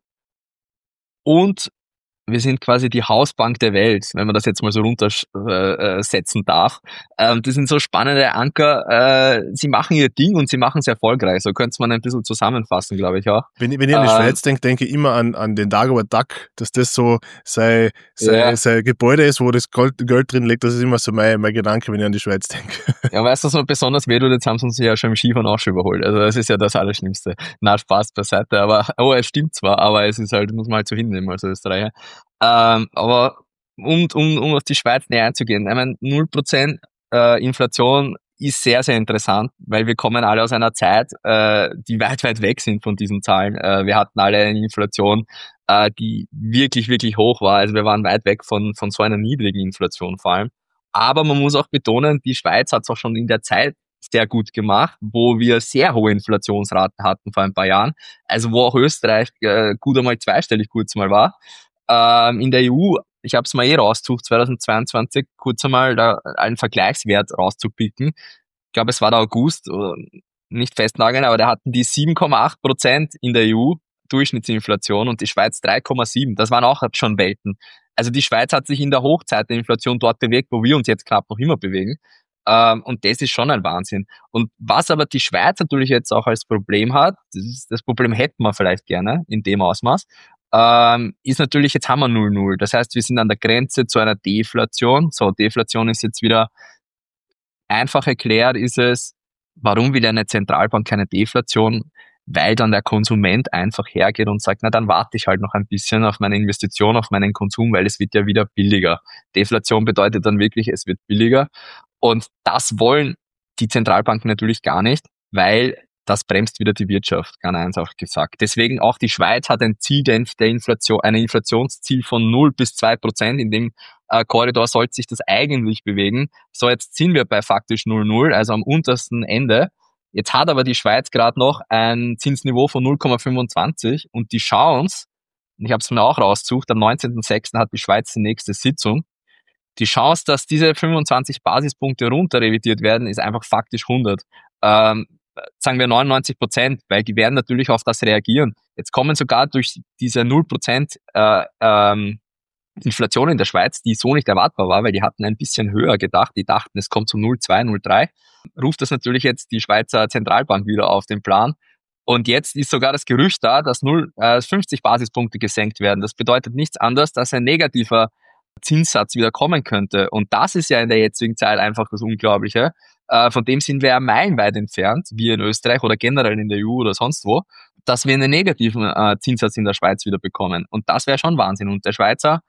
S2: und wir sind quasi die Hausbank der Welt, wenn man das jetzt mal so runtersetzen darf. Ähm, das sind so spannende Anker. Äh, sie machen ihr Ding und sie machen es erfolgreich. So könnte man ein bisschen zusammenfassen, glaube ich auch.
S1: Wenn, wenn ich an die
S2: ähm,
S1: Schweiz denke, denke ich immer an, an den Dagobert Duck, dass das so sein, sein,
S2: ja.
S1: sein Gebäude ist, wo das Gold, Geld drin liegt. Das ist immer so mein, mein Gedanke, wenn ich an die Schweiz denke.
S2: Ja, weißt du, was noch besonders weh tut? Jetzt haben sie uns ja schon im Skifahren auch schon überholt. Also das ist ja das Allerschlimmste. Na, Spaß beiseite. Aber, oh, es stimmt zwar, aber es ist halt, muss man halt so hinnehmen als Österreicher. Ähm, aber um, um, um auf die Schweiz näher einzugehen, ich meine, null Prozent äh, Inflation ist sehr, sehr interessant, weil wir kommen alle aus einer Zeit, äh, die weit, weit weg sind von diesen Zahlen. Äh, wir hatten alle eine Inflation, äh, die wirklich, wirklich hoch war. Also wir waren weit weg von, von so einer niedrigen Inflation vor allem. Aber man muss auch betonen, die Schweiz hat es auch schon in der Zeit sehr gut gemacht, wo wir sehr hohe Inflationsraten hatten vor ein paar Jahren. Also wo auch Österreich äh, gut einmal zweistellig kurz mal war. Ähm, in der E U, ich habe es mal eh rausgesucht, zweitausendzweiundzwanzig, kurz einmal da einen Vergleichswert rauszupicken. Ich glaube, es war der August, oder nicht festnageln, aber da hatten die sieben Komma acht Prozent in der E U Durchschnittsinflation und die Schweiz drei Komma sieben. Das waren auch schon Welten. Also die Schweiz hat sich in der Hochzeit der Inflation dort bewegt, wo wir uns jetzt knapp noch immer bewegen. Ähm, und das ist schon ein Wahnsinn. Und was aber die Schweiz natürlich jetzt auch als Problem hat, das, ist, das Problem hätten wir vielleicht gerne in dem Ausmaß, ähm, ist natürlich, jetzt haben wir null Komma null. Das heißt, wir sind an der Grenze zu einer Deflation. So, Deflation ist jetzt wieder einfach erklärt, ist es, warum will eine Zentralbank keine Deflation? weil dann der Konsument einfach hergeht und sagt, na dann warte ich halt noch ein bisschen auf meine Investition, auf meinen Konsum, weil es wird ja wieder billiger. Deflation bedeutet dann wirklich, es wird billiger. Und das wollen die Zentralbanken natürlich gar nicht, weil das bremst wieder die Wirtschaft, ganz einfach gesagt. Deswegen auch die Schweiz hat ein Ziel der Inflation, ein Inflationsziel von null bis zwei Prozent. In dem äh, Korridor sollte sich das eigentlich bewegen. So, jetzt sind wir bei faktisch null Komma null, also am untersten Ende. Jetzt hat aber die Schweiz gerade noch ein Zinsniveau von null Komma fünfundzwanzig und die Chance, und ich habe es mir auch rausgesucht, am neunzehnten sechsten hat die Schweiz die nächste Sitzung. Die Chance, dass diese fünfundzwanzig Basispunkte runterrevidiert werden, ist einfach faktisch hundert. Ähm, sagen wir neunundneunzig Prozent, weil die werden natürlich auf das reagieren. Jetzt kommen sogar durch diese null Prozent äh, ähm, Inflation in der Schweiz, die so nicht erwartbar war, weil die hatten ein bisschen höher gedacht. Die dachten, es kommt zu null Komma zwei, null Komma drei. Ruft das natürlich jetzt die Schweizer Zentralbank wieder auf den Plan. Und jetzt ist sogar das Gerücht da, dass null, äh, fünfzig Basispunkte gesenkt werden. Das bedeutet nichts anderes, dass ein negativer Zinssatz wieder kommen könnte. Und das ist ja in der jetzigen Zeit einfach das Unglaubliche. Äh, von dem sind wir ja meilenweit entfernt, wie in Österreich oder generell in der E U oder sonst wo, dass wir einen negativen äh, Zinssatz in der Schweiz wieder bekommen. Und das wäre schon Wahnsinn. Und der Schweizer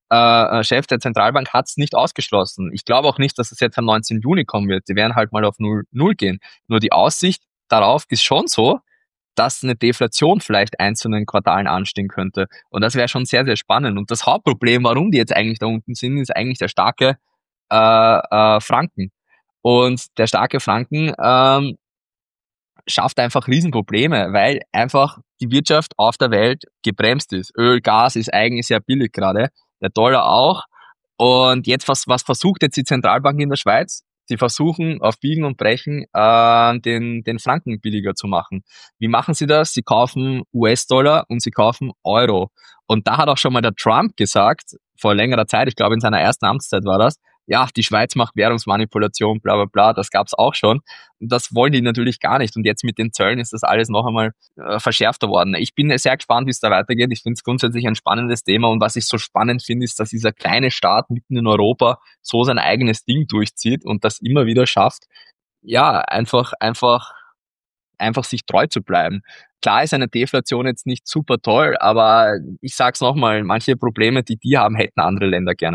S2: äh, Chef der Zentralbank hat es nicht ausgeschlossen. Ich glaube auch nicht, dass es jetzt am neunzehnten Juni kommen wird. Die werden halt mal auf null Komma null gehen. Nur die Aussicht darauf ist schon so, dass eine Deflation vielleicht einzelnen Quartalen anstehen könnte. Und das wäre schon sehr, sehr spannend. Und das Hauptproblem, warum die jetzt eigentlich da unten sind, ist eigentlich der starke äh, äh, Franken. Und der starke Franken ähm, schafft einfach Riesenprobleme, weil einfach die Wirtschaft auf der Welt gebremst ist. Öl, Gas ist eigentlich sehr billig gerade, der Dollar auch. Und jetzt, was, was versucht jetzt die Zentralbank in der Schweiz? Sie versuchen auf Biegen und Brechen äh, den, den Franken billiger zu machen. Wie machen sie das? Sie kaufen U S-Dollar und sie kaufen Euro. Und da hat auch schon mal der Trump gesagt, vor längerer Zeit, ich glaube in seiner ersten Amtszeit war das, ja, die Schweiz macht Währungsmanipulation, bla bla bla, das gab's auch schon. Und das wollen die natürlich gar nicht. Und jetzt mit den Zöllen ist das alles noch einmal äh, verschärfter worden. Ich bin sehr gespannt, wie es da weitergeht. Ich finde es grundsätzlich ein spannendes Thema. Und was ich so spannend finde, ist, dass dieser kleine Staat mitten in Europa so sein eigenes Ding durchzieht und das immer wieder schafft, ja, einfach, einfach, einfach sich treu zu bleiben. Klar ist eine Deflation jetzt nicht super toll, aber ich sag's nochmal, manche Probleme, die die haben, hätten andere Länder gerne.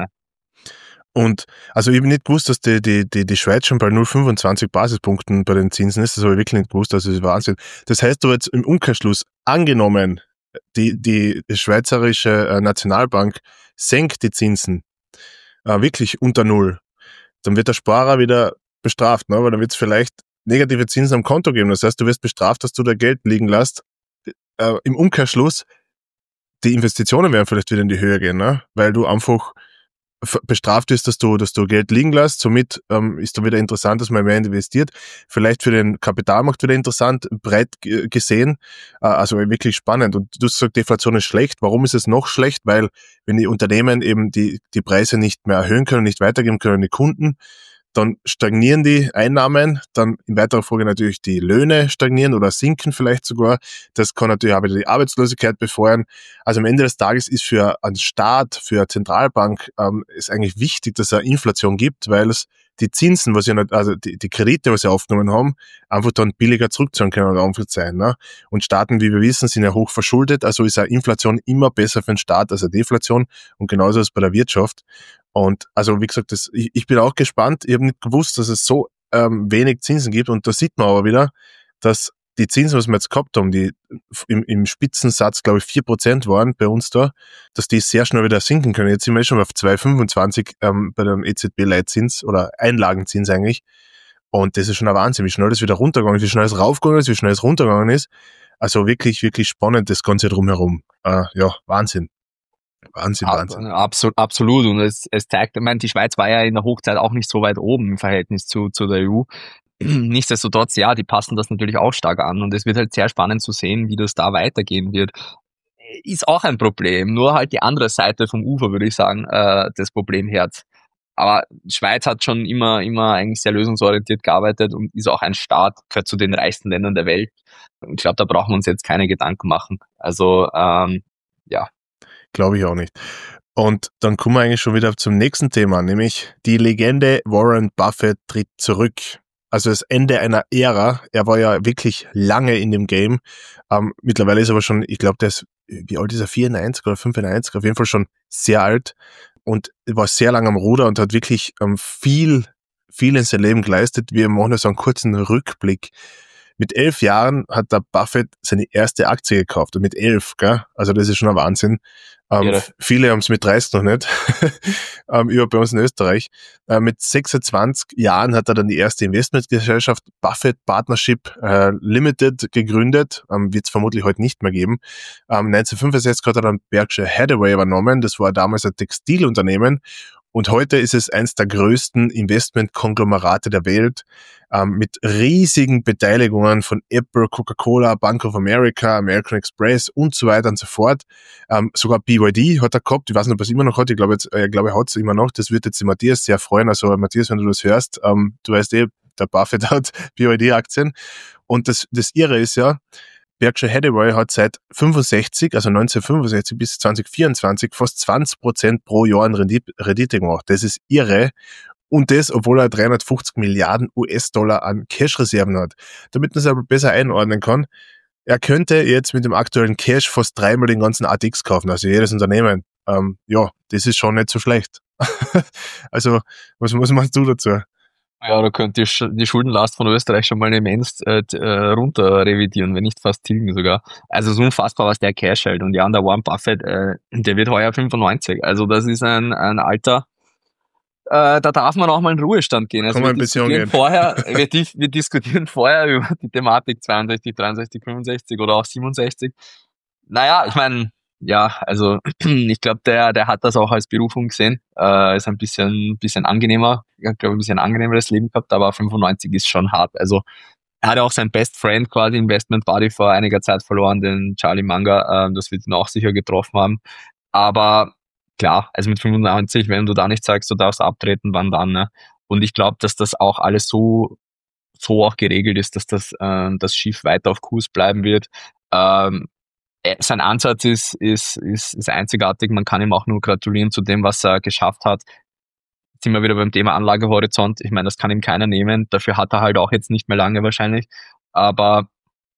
S1: Und also ich habe nicht gewusst, dass die, die, die, die Schweiz schon bei null Komma fünfundzwanzig Basispunkten bei den Zinsen ist. Das habe ich wirklich nicht gewusst. Also das ist Wahnsinn. Das heißt aber jetzt im Umkehrschluss, angenommen, die, die Schweizerische Nationalbank senkt die Zinsen äh, wirklich unter Null, dann wird der Sparer wieder bestraft, ne? Weil dann wird es vielleicht negative Zinsen am Konto geben. Das heißt, du wirst bestraft, dass du da Geld liegen lässt. Äh, Im Umkehrschluss, die Investitionen werden vielleicht wieder in die Höhe gehen, ne? Weil du einfach bestraft ist, dass du, dass du Geld liegen lässt. Somit ähm, ist dann wieder interessant, dass man mehr investiert. Vielleicht für den Kapitalmarkt wieder interessant, breit g- gesehen. Äh, also wirklich spannend. Und du hast gesagt, Deflation ist schlecht. Warum ist es noch schlecht? Weil wenn die Unternehmen eben die, die Preise nicht mehr erhöhen können, nicht weitergeben können an die Kunden, dann stagnieren die Einnahmen, dann in weiterer Folge natürlich die Löhne stagnieren oder sinken vielleicht sogar. Das kann natürlich auch wieder die Arbeitslosigkeit befeuern. Also am Ende des Tages ist für einen Staat, für eine Zentralbank ähm, ist eigentlich wichtig, dass es eine Inflation gibt, weil es die Zinsen, was sie nicht, also die, die Kredite, was sie aufgenommen haben, einfach dann billiger zurückzahlen können oder einfach sein. Ne? Und Staaten, wie wir wissen, sind ja hoch verschuldet, also ist eine Inflation immer besser für den Staat als eine Deflation und genauso ist es bei der Wirtschaft. Und also wie gesagt, das, ich, ich bin auch gespannt. Ich habe nicht gewusst, dass es so ähm, wenig Zinsen gibt. Und da sieht man aber wieder, dass die Zinsen, was wir jetzt gehabt haben, die im, im Spitzensatz, glaube ich, vier Prozent waren bei uns da, dass die sehr schnell wieder sinken können. Jetzt sind wir schon auf zwei Komma fünfundzwanzig ähm, bei dem E Z B-Leitzins oder Einlagenzins eigentlich. Und das ist schon ein Wahnsinn, wie schnell das wieder runtergegangen ist, wie schnell es raufgegangen ist, wie schnell es runtergegangen ist. Also wirklich, wirklich spannend, das Ganze drumherum. Äh, ja, Wahnsinn. Wahnsinn, Wahnsinn.
S2: Absolut, absolut. Und es, es zeigt, ich meine, die Schweiz war ja in der Hochzeit auch nicht so weit oben im Verhältnis zu, zu der E U. Nichtsdestotrotz, ja, die passen das natürlich auch stark an. Und es wird halt sehr spannend zu sehen, wie das da weitergehen wird. Ist auch ein Problem. Nur halt die andere Seite vom Ufer, würde ich sagen, äh, das Problemherd. Aber die Schweiz hat schon immer, immer eigentlich sehr lösungsorientiert gearbeitet und ist auch ein Staat, gehört zu den reichsten Ländern der Welt. Und ich glaube, da brauchen wir uns jetzt keine Gedanken machen. Also, ähm, ja.
S1: Glaube ich auch nicht. Und dann kommen wir eigentlich schon wieder zum nächsten Thema, nämlich die Legende Warren Buffett tritt zurück. Also das Ende einer Ära. Er war ja wirklich lange in dem Game. Ähm, mittlerweile ist er aber schon, ich glaube, der ist, wie alt ist er, vierundneunzig oder fünfundneunzig, auf jeden Fall schon sehr alt und war sehr lange am Ruder und hat wirklich ähm, viel, viel in sein Leben geleistet. Wir machen da so einen kurzen Rückblick. Mit elf Jahren hat der Buffett seine erste Aktie gekauft. Und mit elf, gell? Also das ist schon ein Wahnsinn. Ähm,
S2: Ja.
S1: Viele haben es mit dreißig noch nicht. ähm, über bei uns in Österreich. Äh, mit sechsundzwanzig Jahren hat er dann die erste Investmentgesellschaft Buffett Partnership äh, Limited gegründet. Ähm, wird es vermutlich heute nicht mehr geben. Ähm, neunzehnhundertfünfundsechzig hat er dann Berkshire Hathaway übernommen. Das war damals ein Textilunternehmen. Und heute ist es eins der größten Investmentkonglomerate der Welt, ähm, mit riesigen Beteiligungen von Apple, Coca-Cola, Bank of America, American Express und so weiter und so fort. Ähm, sogar B Y D hat er gehabt. Ich weiß nicht, ob er es immer noch hat. Ich glaube, jetzt, äh, ich glaube, er hat es immer noch. Das wird jetzt die Matthias sehr freuen. Also Matthias, wenn du das hörst, ähm, du weißt eh, der Buffett hat B Y D-Aktien. Und das, das Irre ist ja, Berkshire Hathaway hat seit fünfundsechzig, also neunzehnhundertfünfundsechzig bis zweitausendvierundzwanzig fast zwanzig Prozent pro Jahr in Rendite gemacht. Das ist irre. Und das, obwohl er dreihundertfünfzig Milliarden U S-Dollar an Cash-Reserven hat. Damit man es aber besser einordnen kann, er könnte jetzt mit dem aktuellen Cash fast dreimal den ganzen A T X kaufen, also jedes Unternehmen. Ähm, ja, das ist schon nicht so schlecht. Also, was, was meinst du dazu?
S2: Ja, da könnte die, die Schuldenlast von Österreich schon mal immens äh, runter revidieren, wenn nicht fast tilgen sogar. Also es ist unfassbar, was der Cash hält. Und ja, und der Warren Buffett, äh, der wird heuer fünfundneunzig. Also das ist ein, ein Alter, äh, da darf man auch mal in den Ruhestand gehen. Also
S1: Kann man
S2: wir
S1: ein bisschen
S2: diskutieren
S1: gehen.
S2: vorher, wir, wir diskutieren vorher über die Thematik zweiundsechzig, dreiundsechzig, fünfundsechzig oder auch siebenundsechzig. Naja, ich meine, ja, also ich glaube, der, der hat das auch als Berufung gesehen. Äh, ist ein bisschen, bisschen angenehmer, ich glaube, ein bisschen angenehmeres Leben gehabt, aber fünfundneunzig ist schon hart. Also er hat auch seinen Best Friend quasi, Investment Buddy, vor einiger Zeit verloren, den Charlie Munger. Äh, das wird ihn auch sicher getroffen haben. Aber klar, also mit fünfundneunzig, wenn du da nicht sagst, du darfst abtreten, wann dann, ne? Und ich glaube, dass das auch alles so, so auch geregelt ist, dass das, äh, das Schiff weiter auf Kurs bleiben wird. Ähm, Sein Ansatz ist, ist, ist, ist einzigartig. Man kann ihm auch nur gratulieren zu dem, was er geschafft hat. Jetzt sind wir wieder beim Thema Anlagehorizont. Ich meine, das kann ihm keiner nehmen. Dafür hat er halt auch jetzt nicht mehr lange wahrscheinlich. Aber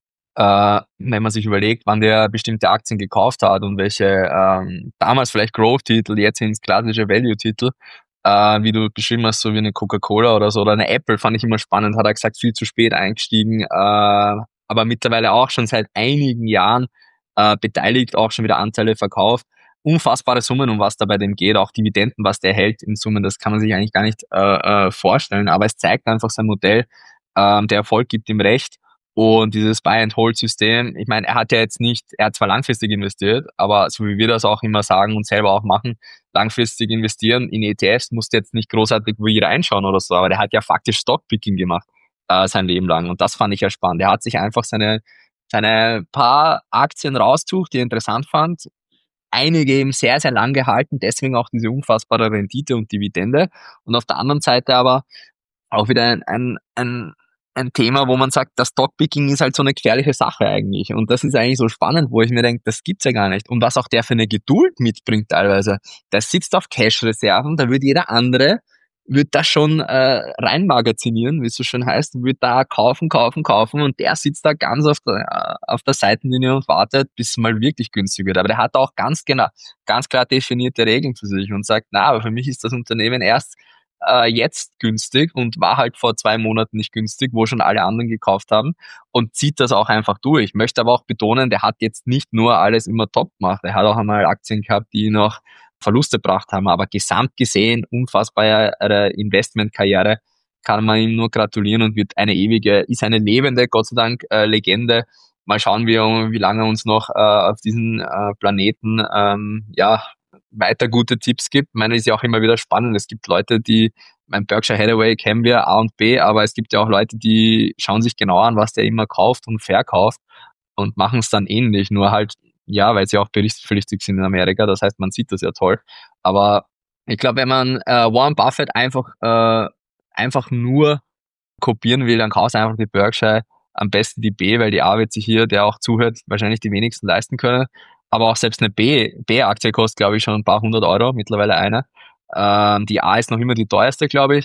S2: äh, wenn man sich überlegt, wann der bestimmte Aktien gekauft hat und welche ähm, damals vielleicht Growth-Titel, jetzt ins klassische Value-Titel, äh, wie du beschrieben hast, so wie eine Coca-Cola oder so, oder eine Apple, fand ich immer spannend, hat er gesagt, viel zu spät eingestiegen, äh, aber mittlerweile auch schon seit einigen Jahren äh, beteiligt, auch schon wieder Anteile verkauft. Unfassbare Summen, um was da bei dem geht, auch Dividenden, was der hält in Summen, das kann man sich eigentlich gar nicht äh, äh, vorstellen, aber es zeigt einfach sein Modell, äh, der Erfolg gibt ihm recht. Und dieses Buy-and-Hold-System, ich meine, er hat ja jetzt nicht, er hat zwar langfristig investiert, aber so wie wir das auch immer sagen und selber auch machen, langfristig investieren in E T Fs, musst du jetzt nicht großartig wie reinschauen oder so, aber der hat ja faktisch Stockpicking gemacht äh, sein Leben lang und das fand ich ja spannend. Er hat sich einfach seine seine paar Aktien rausgesucht, die er interessant fand, einige eben sehr, sehr lang gehalten, deswegen auch diese unfassbare Rendite und Dividende und auf der anderen Seite aber auch wieder ein, ein, ein ein Thema, wo man sagt, das Stockpicking ist halt so eine gefährliche Sache eigentlich. Und das ist eigentlich so spannend, wo ich mir denke, das gibt's ja gar nicht. Und was auch der für eine Geduld mitbringt teilweise. Der sitzt auf Cash-Reserven, da würde jeder andere, würde das schon äh, reinmagazinieren, wie es so schön heißt, würde da kaufen, kaufen, kaufen und der sitzt da ganz auf der, auf der Seitenlinie und wartet, bis es mal wirklich günstig wird. Aber der hat auch ganz genau, ganz klar definierte Regeln für sich und sagt, na, aber für mich ist das Unternehmen erst äh, jetzt günstig und war halt vor zwei Monaten nicht günstig, wo schon alle anderen gekauft haben und zieht das auch einfach durch. Ich möchte aber auch betonen, der hat jetzt nicht nur alles immer top gemacht, er hat auch einmal Aktien gehabt, die noch Verluste gebracht haben, aber gesamt gesehen, unfassbare Investmentkarriere, kann man ihm nur gratulieren und wird eine ewige, ist eine lebende, Gott sei Dank, äh, Legende. Mal schauen wir, wie lange uns noch äh, auf diesen äh, Planeten ähm, ja weiter gute Tipps gibt. Ich meine, ist ja auch immer wieder spannend. Es gibt Leute, die, mein Berkshire Hathaway kennen wir, A und B, aber es gibt ja auch Leute, die schauen sich genau an, was der immer kauft und verkauft und machen es dann ähnlich, nur halt, ja, weil sie auch berichtspflichtig sind in Amerika, das heißt, man sieht das ja toll. Aber ich glaube, wenn man äh, Warren Buffett einfach, äh, einfach nur kopieren will, dann kaufst du einfach die Berkshire, am besten die B, weil die A wird sich hier, der auch zuhört, wahrscheinlich die wenigsten leisten können. Aber auch selbst eine B, B-Aktie kostet, glaube ich, schon ein paar hundert Euro, mittlerweile eine. Ähm, die A ist noch immer die teuerste, glaube ich.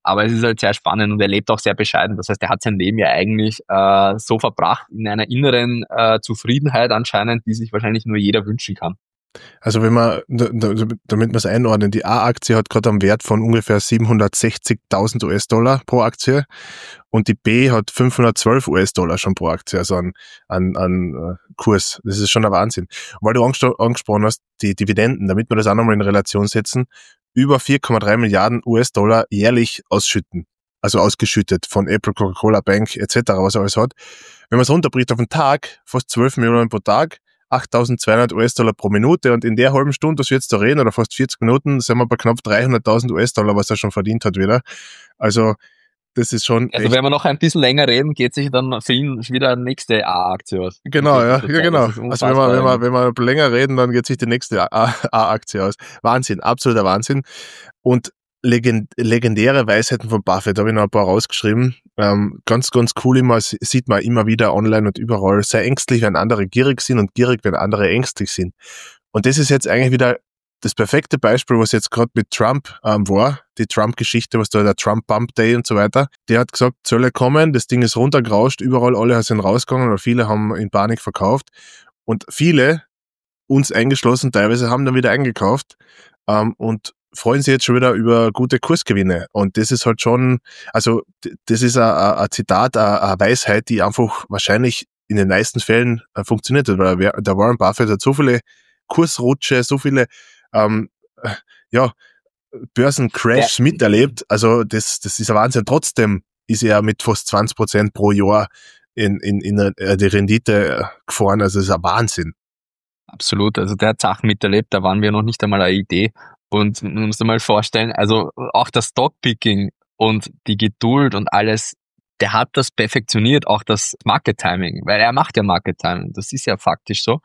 S2: Aber es ist halt sehr spannend und er lebt auch sehr bescheiden. Das heißt, er hat sein Leben ja eigentlich äh, so verbracht in einer inneren äh, Zufriedenheit anscheinend, die sich wahrscheinlich nur jeder wünschen kann.
S1: Also wenn man, damit wir es einordnen, die A-Aktie hat gerade einen Wert von ungefähr siebenhundertsechzigtausend U S-Dollar pro Aktie und die B hat fünfhundertzwölf U S-Dollar schon pro Aktie, also an, an, an Kurs. Das ist schon ein Wahnsinn. Und weil du angesprochen hast, die Dividenden, damit wir das auch nochmal in Relation setzen, über vier Komma drei Milliarden U S-Dollar jährlich ausschütten. Also ausgeschüttet von Apple, Coca-Cola, Bank et cetera, was er alles hat. Wenn man es runterbricht auf den Tag, fast zwölf Millionen pro Tag, achttausendzweihundert U S-Dollar pro Minute und in der halben Stunde, was wir jetzt da reden, oder fast vierzig Minuten, sind wir bei knapp dreihunderttausend U S-Dollar, was er schon verdient hat wieder. Also das ist schon
S2: Also wenn wir noch ein bisschen länger reden, geht sich dann für ihn wieder eine nächste A-Aktie aus.
S1: Genau, ja, ja, genau. Also wenn wir, wenn wir, wenn wir länger reden, dann geht sich die nächste A-Aktie aus. Wahnsinn, absoluter Wahnsinn. Und legend, legendäre Weisheiten von Buffett, da habe ich noch ein paar rausgeschrieben. Ähm, ganz, ganz cool immer, sieht man immer wieder online und überall. Sei ängstlich, wenn andere gierig sind und gierig, wenn andere ängstlich sind. Und das ist jetzt eigentlich wieder das perfekte Beispiel, was jetzt gerade mit Trump ähm, war, die Trump-Geschichte, was da der Trump-Bump-Day und so weiter. Der hat gesagt, Zölle kommen, das Ding ist runtergerauscht, überall alle sind rausgegangen oder viele haben in Panik verkauft. Und viele, uns eingeschlossen teilweise, haben dann wieder eingekauft ähm, und freuen sich jetzt schon wieder über gute Kursgewinne. Und das ist halt schon, also das ist ein, ein Zitat, eine Weisheit, die einfach wahrscheinlich in den meisten Fällen äh, funktioniert hat, weil der Warren Buffett hat so viele Kursrutsche, so viele ähm, ja, Börsencrashs ja. miterlebt. Also das, das ist ein Wahnsinn. Trotzdem ist er mit fast zwanzig Prozent pro Jahr in, in, in die Rendite gefahren. Also das ist ein Wahnsinn.
S2: Absolut. Also der hat Sachen miterlebt, da waren wir noch nicht einmal eine Idee. Und man muss sich mal vorstellen, also auch das Stockpicking und die Geduld und alles, der hat das perfektioniert, auch das Market Timing, weil er macht ja Market Timing, das ist ja faktisch so.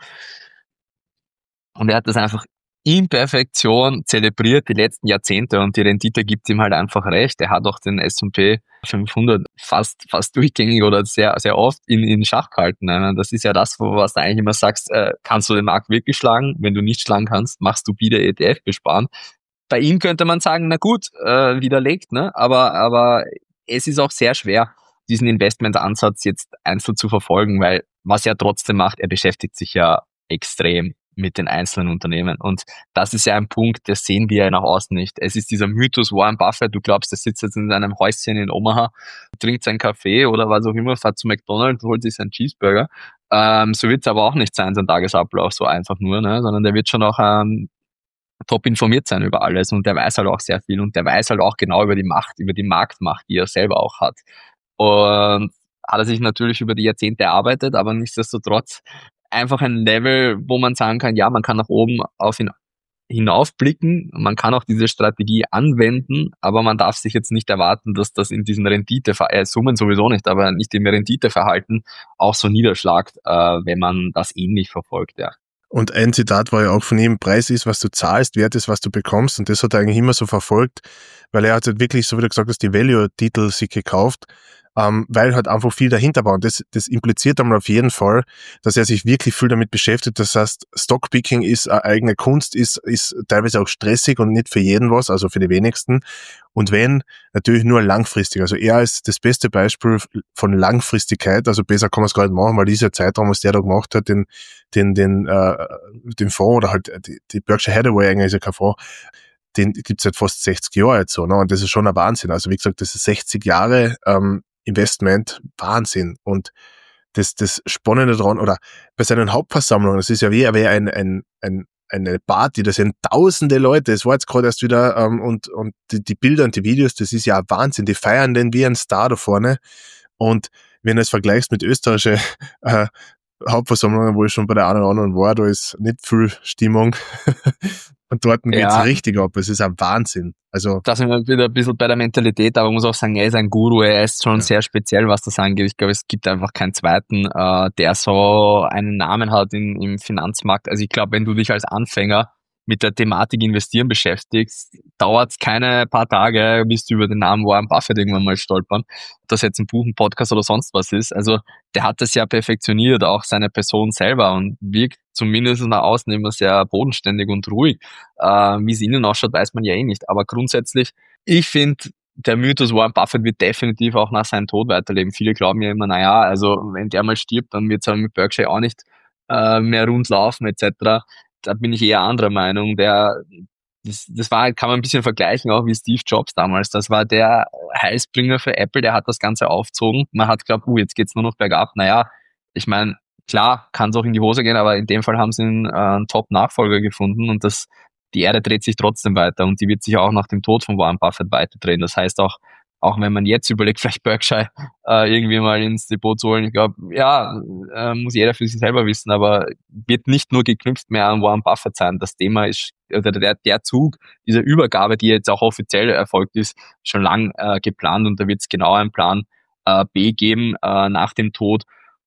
S2: Und er hat das einfach in Perfektion zelebriert die letzten Jahrzehnte und die Rendite gibt ihm halt einfach recht. Er hat auch den S und P fünfhundert fast fast durchgängig oder sehr sehr oft in, in Schach gehalten. Das ist ja das, was du eigentlich immer sagst, äh, kannst du den Markt wirklich schlagen? Wenn du nicht schlagen kannst, machst du wieder E T F besparen. Bei ihm könnte man sagen, na gut, äh, widerlegt, ne? Aber, aber es ist auch sehr schwer, diesen Investmentansatz jetzt einzeln zu verfolgen, weil was er trotzdem macht, er beschäftigt sich ja extrem mit den einzelnen Unternehmen. Und das ist ja ein Punkt, das sehen wir ja nach außen nicht. Es ist dieser Mythos Warren Buffett, du glaubst, er sitzt jetzt in seinem Häuschen in Omaha, trinkt seinen Kaffee oder was auch immer, fährt zu McDonald's, holt sich seinen Cheeseburger. Ähm, so wird es aber auch nicht sein, sein Tagesablauf, so einfach nur, ne? Sondern der wird schon auch ähm, top informiert sein über alles und der weiß halt auch sehr viel und der weiß halt auch genau über die Macht, über die Marktmacht, die er selber auch hat. Und hat er sich natürlich über die Jahrzehnte erarbeitet, aber nichtsdestotrotz einfach ein Level, wo man sagen kann, ja, man kann nach oben auf ihn hinaufblicken, man kann auch diese Strategie anwenden, aber man darf sich jetzt nicht erwarten, dass das in diesen Rendite, äh, Summen sowieso nicht, aber nicht im Renditeverhalten auch so niederschlagt, äh, wenn man das ähnlich verfolgt, ja.
S1: Und ein Zitat war ja auch von ihm, Preis ist, was du zahlst, Wert ist, was du bekommst. Und das hat er eigentlich immer so verfolgt, weil er hat halt wirklich, so wie du gesagt hast, die Value-Titel sich gekauft, ähm, weil halt einfach viel dahinter war. Und das, das impliziert einmal auf jeden Fall, dass er sich wirklich viel damit beschäftigt. Das heißt, Stockpicking ist eine eigene Kunst, ist, ist teilweise auch stressig und nicht für jeden was, also für die wenigsten. Und wenn, natürlich nur langfristig. Also er ist das beste Beispiel von Langfristigkeit. Also besser kann man es gar nicht machen, weil dieser Zeitraum, was der da gemacht hat, den, den, den, äh, den Fonds oder halt die, die Berkshire Hathaway, eigentlich ist ja kein Fonds, den gibt's seit fast sechzig Jahren jetzt so, ne? Und das ist schon ein Wahnsinn. Also wie gesagt, das ist sechzig Jahre ähm, Investment, Wahnsinn. Und das, das Spannende dran, oder bei seinen Hauptversammlungen, das ist ja wie, wie ein, ein, ein eine Party, da sind tausende Leute, es war jetzt gerade erst wieder, ähm, und, und die, die Bilder und die Videos, das ist ja Wahnsinn, die feiern den wie ein Star da vorne. Und wenn du es vergleichst mit österreichischen äh, Hauptversammlungen, wo ich schon bei der einen oder anderen war, da ist nicht viel Stimmung. Und dort geht's ja richtig ab. Es ist ein Wahnsinn. Also
S2: da sind wir wieder ein bisschen bei der Mentalität, aber man muss auch sagen, er ist ein Guru, er ist schon ja. sehr speziell, was das angeht. Ich glaube, es gibt einfach keinen zweiten, äh, der so einen Namen hat in, im Finanzmarkt. Also ich glaube, wenn du dich als Anfänger mit der Thematik Investieren beschäftigst, dauert es keine paar Tage, bis du über den Namen Warren Buffett irgendwann mal stolpern. Ob das jetzt ein Buch, ein Podcast oder sonst was ist. Also der hat das ja perfektioniert, auch seine Person selber, und wirkt zumindest nach außen immer sehr bodenständig und ruhig. Äh, wie es innen ausschaut, weiß man ja eh nicht. Aber grundsätzlich, ich finde, der Mythos Warren Buffett wird definitiv auch nach seinem Tod weiterleben. Viele glauben ja immer, naja, also wenn der mal stirbt, dann wird es mit Berkshire auch nicht äh, mehr rund laufen et cetera. Da bin ich eher anderer Meinung. Der, das, das war, kann man ein bisschen vergleichen, auch wie Steve Jobs damals. Das war der Heilsbringer für Apple, der hat das Ganze aufgezogen. Man hat geglaubt, uh, jetzt geht's nur noch bergab. Naja, ich meine, klar, kann es auch in die Hose gehen, aber in dem Fall haben sie einen, äh, einen Top-Nachfolger gefunden und das, die Erde dreht sich trotzdem weiter und die wird sich auch nach dem Tod von Warren Buffett weiterdrehen. Das heißt auch, auch wenn man jetzt überlegt, vielleicht Berkshire äh, irgendwie mal ins Depot zu holen, ich glaube, ja, äh, muss jeder für sich selber wissen, aber wird nicht nur geknüpft mehr an Warren Buffett sein. Das Thema ist, oder der, der Zug, diese Übergabe, die jetzt auch offiziell erfolgt ist, schon lang äh, geplant und da wird es genau einen Plan äh, B geben äh, nach dem Tod.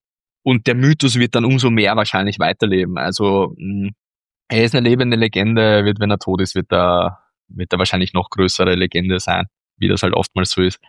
S2: Und der Mythos wird dann umso mehr wahrscheinlich weiterleben. Also mh, er ist eine lebende Legende, wird, wenn er tot ist, wird er, wird er wahrscheinlich noch größere Legende sein, wie das halt oftmals so ist.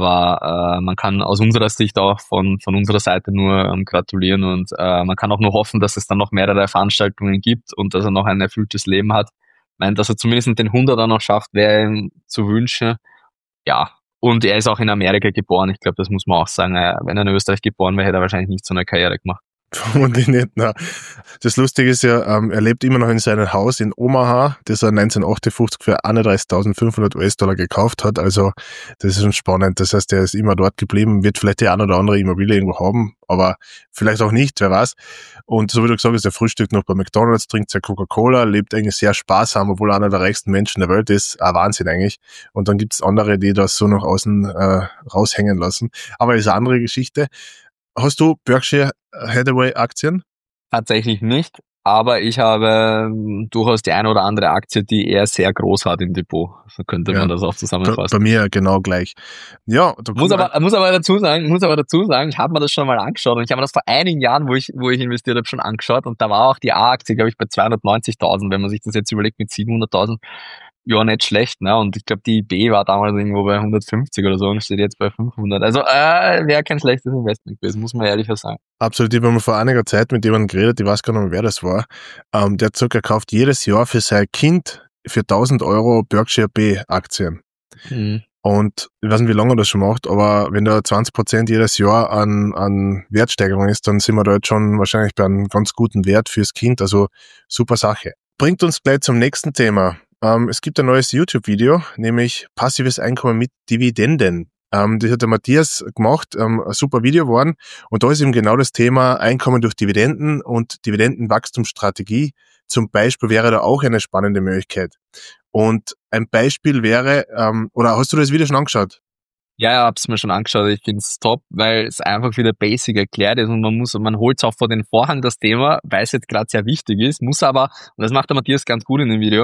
S2: Aber äh, man kann aus unserer Sicht auch von von unserer Seite nur ähm, gratulieren und äh, man kann auch nur hoffen, dass es dann noch mehrere Veranstaltungen gibt und dass er noch ein erfülltes Leben hat. Ich meine, dass er zumindest den hunderter noch schafft, wäre ihm zu wünschen. Ja, und er ist auch in Amerika geboren. Ich glaube, das muss man auch sagen. Wenn er in Österreich geboren wäre, hätte er wahrscheinlich nicht so eine Karriere gemacht.
S1: Vermutlich nicht, na. Das Lustige ist ja, ähm, er lebt immer noch in seinem Haus in Omaha, das er neunzehnhundertachtundfünfzig für einunddreißigtausendfünfhundert U S-Dollar gekauft hat. Also das ist schon spannend. Das heißt, er ist immer dort geblieben, wird vielleicht die ein oder andere Immobilie irgendwo haben, aber vielleicht auch nicht, wer weiß. Und so wie du gesagt hast, er frühstückt noch bei McDonald's, trinkt sehr Coca-Cola, lebt eigentlich sehr sparsam, obwohl er einer der reichsten Menschen der Welt ist. Ein Wahnsinn eigentlich. Und dann gibt's andere, die das so nach außen äh, raushängen lassen. Aber das ist eine andere Geschichte. Hast du Berkshire Hathaway Aktien?
S2: Tatsächlich nicht, aber ich habe ähm, durchaus die eine oder andere Aktie, die er sehr groß hat im Depot. So könnte
S1: Ja,
S2: man das auch zusammenfassen.
S1: Bei, bei mir genau gleich. Ja, da
S2: Muss aber, muss aber dazu sagen, muss aber dazu sagen, ich habe mir das schon mal angeschaut und ich habe mir das vor einigen Jahren, wo ich, wo ich investiert habe, schon angeschaut und da war auch die A-Aktie, glaube ich, bei zweihundertneunzigtausend, wenn man sich das jetzt überlegt mit siebenhunderttausend. Ja, nicht schlecht, ne? Und ich glaube, die B war damals irgendwo bei hundertfünfzig oder so und steht jetzt bei fünfhundert. Also, äh, wäre kein schlechtes Investment gewesen, muss man ehrlich sagen.
S1: Absolut. Ich habe mal vor einiger Zeit mit jemandem geredet, ich weiß gar nicht mehr, wer das war. Ähm, der hat gesagt, er kauft jedes Jahr für sein Kind für tausend Euro Berkshire B Aktien.
S2: Mhm.
S1: Und ich weiß nicht, wie lange er das schon macht, aber wenn da zwanzig Prozent jedes Jahr an, an Wertsteigerung ist, dann sind wir da jetzt schon wahrscheinlich bei einem ganz guten Wert fürs Kind. Also, super Sache. Bringt uns gleich zum nächsten Thema. Ähm, es gibt ein neues YouTube-Video, nämlich passives Einkommen mit Dividenden. Ähm, das hat der Matthias gemacht, ähm, ein super Video geworden. Und da ist eben genau das Thema Einkommen durch Dividenden und Dividendenwachstumsstrategie. Zum Beispiel wäre da auch eine spannende Möglichkeit. Und ein Beispiel wäre, ähm, oder hast du das Video schon angeschaut?
S2: Ja, ja, hab's mir schon angeschaut. Ich find's top, weil es einfach wieder basic erklärt ist und man muss, man holt's auch vor den Vorhang, das Thema, weil es jetzt gerade sehr wichtig ist, muss aber, und das macht der Matthias ganz gut in dem Video,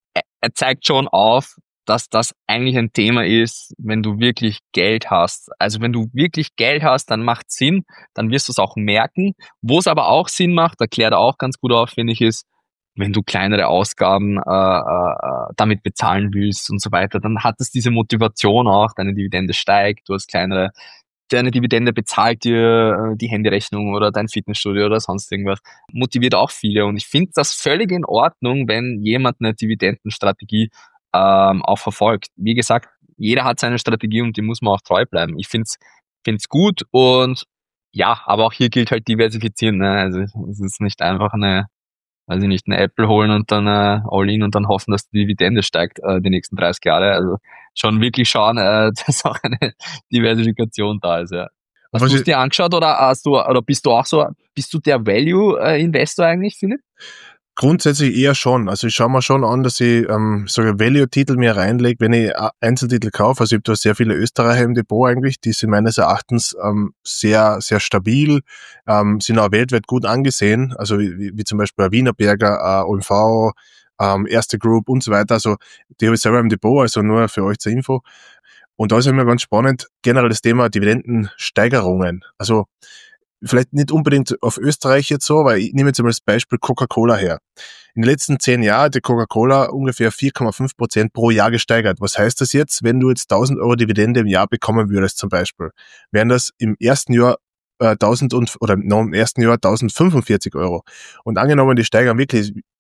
S2: er zeigt schon auf, dass das eigentlich ein Thema ist, wenn du wirklich Geld hast. Also wenn du wirklich Geld hast, dann macht Sinn, dann wirst du es auch merken. Wo es aber auch Sinn macht, erklärt er auch ganz gut auf, finde ich, ist, wenn du kleinere Ausgaben äh, äh, damit bezahlen willst und so weiter, dann hat es diese Motivation auch, deine Dividende steigt, du hast kleinere, deine Dividende bezahlt dir äh, die Handyrechnung oder dein Fitnessstudio oder sonst irgendwas. Motiviert auch viele und ich finde das völlig in Ordnung, wenn jemand eine Dividendenstrategie ähm, auch verfolgt. Wie gesagt, jeder hat seine Strategie und die muss man auch treu bleiben. Ich finde es find's gut und ja, aber auch hier gilt halt diversifizieren. Ne? Also es ist nicht einfach eine, weiß ich nicht, eine Apple holen und dann äh, All-in und dann hoffen, dass die Dividende steigt äh, die nächsten dreißig Jahre. Also schon wirklich schauen, äh, dass auch eine Diversifikation da ist, ja. Hast du es dir angeschaut oder hast du, oder bist du auch so, bist du der Value-Investor eigentlich, Philipp?
S1: Grundsätzlich eher schon. Also ich schaue mir schon an, dass ich ähm, sogar Value-Titel mir reinlege, wenn ich Einzeltitel kaufe. Also ich habe da sehr viele Österreicher im Depot eigentlich, die sind meines Erachtens ähm, sehr, sehr stabil, ähm, sind auch weltweit gut angesehen. Also wie, wie zum Beispiel Wienerberger, äh, O M V, ähm, Erste Group und so weiter. Also die habe ich selber im Depot, also nur für euch zur Info. Und da ist immer ganz spannend, generell das Thema Dividendensteigerungen. Also vielleicht nicht unbedingt auf Österreich jetzt so, weil ich nehme jetzt mal das Beispiel Coca-Cola her. In den letzten zehn Jahren hat die Coca-Cola ungefähr vier Komma fünf Prozent pro Jahr gesteigert. Was heißt das jetzt, wenn du jetzt tausend Euro Dividende im Jahr bekommen würdest zum Beispiel? Wären das im ersten Jahr äh, tausend und, oder no, im ersten Jahr tausendfünfundvierzig Euro. Und angenommen, die steigern wirklich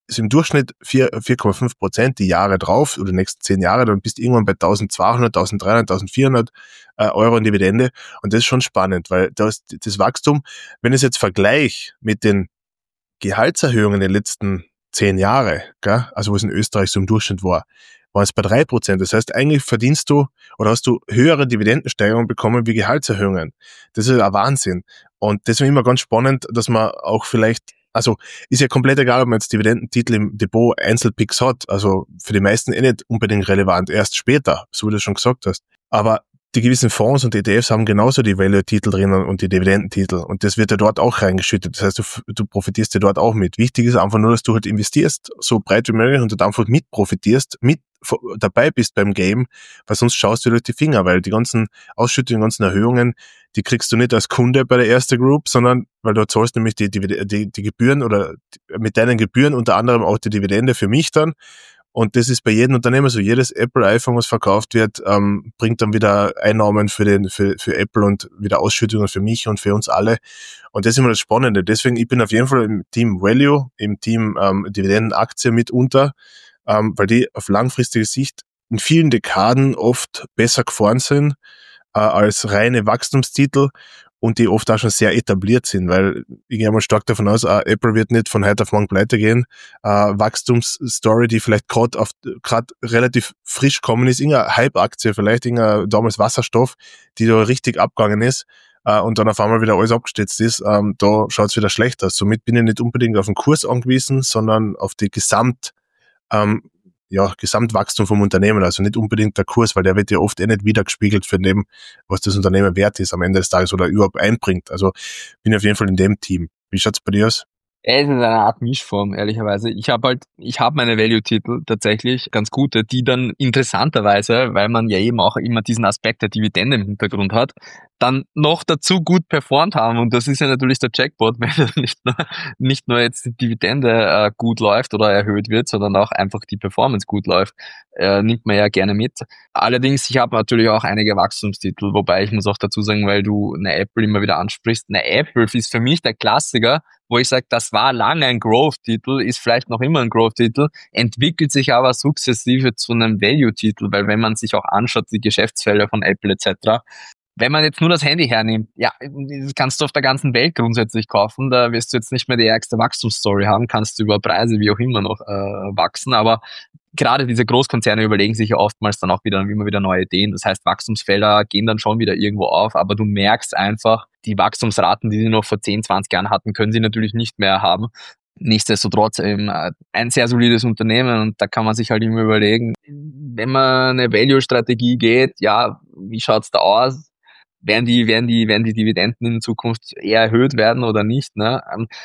S1: ist im Durchschnitt vier Komma fünf Prozent die Jahre drauf oder die nächsten zehn Jahre, dann bist du irgendwann bei eintausendzweihundert, eintausenddreihundert, eintausendvierhundert äh, Euro in Dividende und das ist schon spannend, weil das, das Wachstum, wenn ich es jetzt vergleiche mit den Gehaltserhöhungen in den letzten zehn Jahren, gell, also was in Österreich so im Durchschnitt war, waren es bei drei Prozent. Das heißt, eigentlich verdienst du oder hast du höhere Dividendensteigerungen bekommen wie Gehaltserhöhungen. Das ist ein Wahnsinn. Und deswegen immer ganz spannend, dass man auch vielleicht, also ist ja komplett egal, ob man jetzt Dividendentitel im Depot Einzelpicks hat. Also für die meisten eh nicht unbedingt relevant, erst später, so wie du schon gesagt hast. Aber die gewissen Fonds und E T Fs haben genauso die Value-Titel drinnen und die Dividendentitel. Und das wird ja dort auch reingeschüttet. Das heißt, du, du profitierst ja dort auch mit. Wichtig ist einfach nur, dass du halt investierst, so breit wie möglich und du dann einfach mit profitierst, mit dabei bist beim Game, weil sonst schaust du durch die Finger, weil die ganzen Ausschüttungen, die ganzen Erhöhungen, die kriegst du nicht als Kunde bei der ersten Group, sondern weil du zahlst nämlich die, die, die, die Gebühren oder mit deinen Gebühren unter anderem auch die Dividende für mich dann. Und das ist bei jedem Unternehmen so. Jedes Apple-iPhone, was verkauft wird, ähm, bringt dann wieder Einnahmen für den, für, für Apple und wieder Ausschüttungen für mich und für uns alle. Und das ist immer das Spannende. Deswegen, ich bin auf jeden Fall im Team Value, im Team ähm, Dividendenaktie mitunter, ähm, weil die auf langfristige Sicht in vielen Dekaden oft besser gefahren sind äh, als reine Wachstumstitel. Und die oft auch schon sehr etabliert sind, weil ich gehe mal stark davon aus, uh, Apple wird nicht von heute auf morgen pleite gehen. Uh, Wachstumsstory, die vielleicht gerade auf gerade relativ frisch kommen ist, irgendeine Hype-Aktie, vielleicht irgendeine damals Wasserstoff, die da richtig abgegangen ist uh, und dann auf einmal wieder alles abgestürzt ist, um, da schaut es wieder schlecht aus. Somit bin ich nicht unbedingt auf den Kurs angewiesen, sondern auf die Gesamt um, ja, Gesamtwachstum vom Unternehmen, also nicht unbedingt der Kurs, weil der wird ja oft eh nicht wiedergespiegelt für dem, was das Unternehmen wert ist am Ende des Tages oder überhaupt einbringt. Also bin ich auf jeden Fall in dem Team. Wie schaut's bei dir aus?
S2: Es ist eine Art Mischform, ehrlicherweise. Ich habe halt, ich habe meine Value-Titel tatsächlich ganz gute, die dann interessanterweise, weil man ja eben auch immer diesen Aspekt der Dividende im Hintergrund hat, dann noch dazu gut performt haben. Und das ist ja natürlich der Jackpot, wenn nicht nur, nicht nur jetzt die Dividende äh, gut läuft oder erhöht wird, sondern auch einfach die Performance gut läuft, äh, nimmt man ja gerne mit. Allerdings, ich habe natürlich auch einige Wachstumstitel, wobei ich muss auch dazu sagen, weil du eine Apple immer wieder ansprichst, eine Apple ist für mich der Klassiker, wo ich sage, das war lange ein Growth-Titel, ist vielleicht noch immer ein Growth-Titel, entwickelt sich aber sukzessive zu einem Value-Titel, weil wenn man sich auch anschaut, die Geschäftsfelder von Apple et cetera, wenn man jetzt nur das Handy hernimmt, ja, das kannst du auf der ganzen Welt grundsätzlich kaufen, da wirst du jetzt nicht mehr die ärgste Wachstumsstory haben, kannst du über Preise wie auch immer noch äh, wachsen, aber gerade diese Großkonzerne überlegen sich ja oftmals dann auch wieder immer wieder neue Ideen. Das heißt, Wachstumsfelder gehen dann schon wieder irgendwo auf, aber du merkst einfach, die Wachstumsraten, die sie noch vor zehn, zwanzig Jahren hatten, können sie natürlich nicht mehr haben. Nichtsdestotrotz eben ein sehr solides Unternehmen und da kann man sich halt immer überlegen, wenn man eine Value-Strategie geht, ja, wie schaut's da aus? Werden die, werden die, werden die Dividenden in Zukunft eher erhöht werden oder nicht, ne?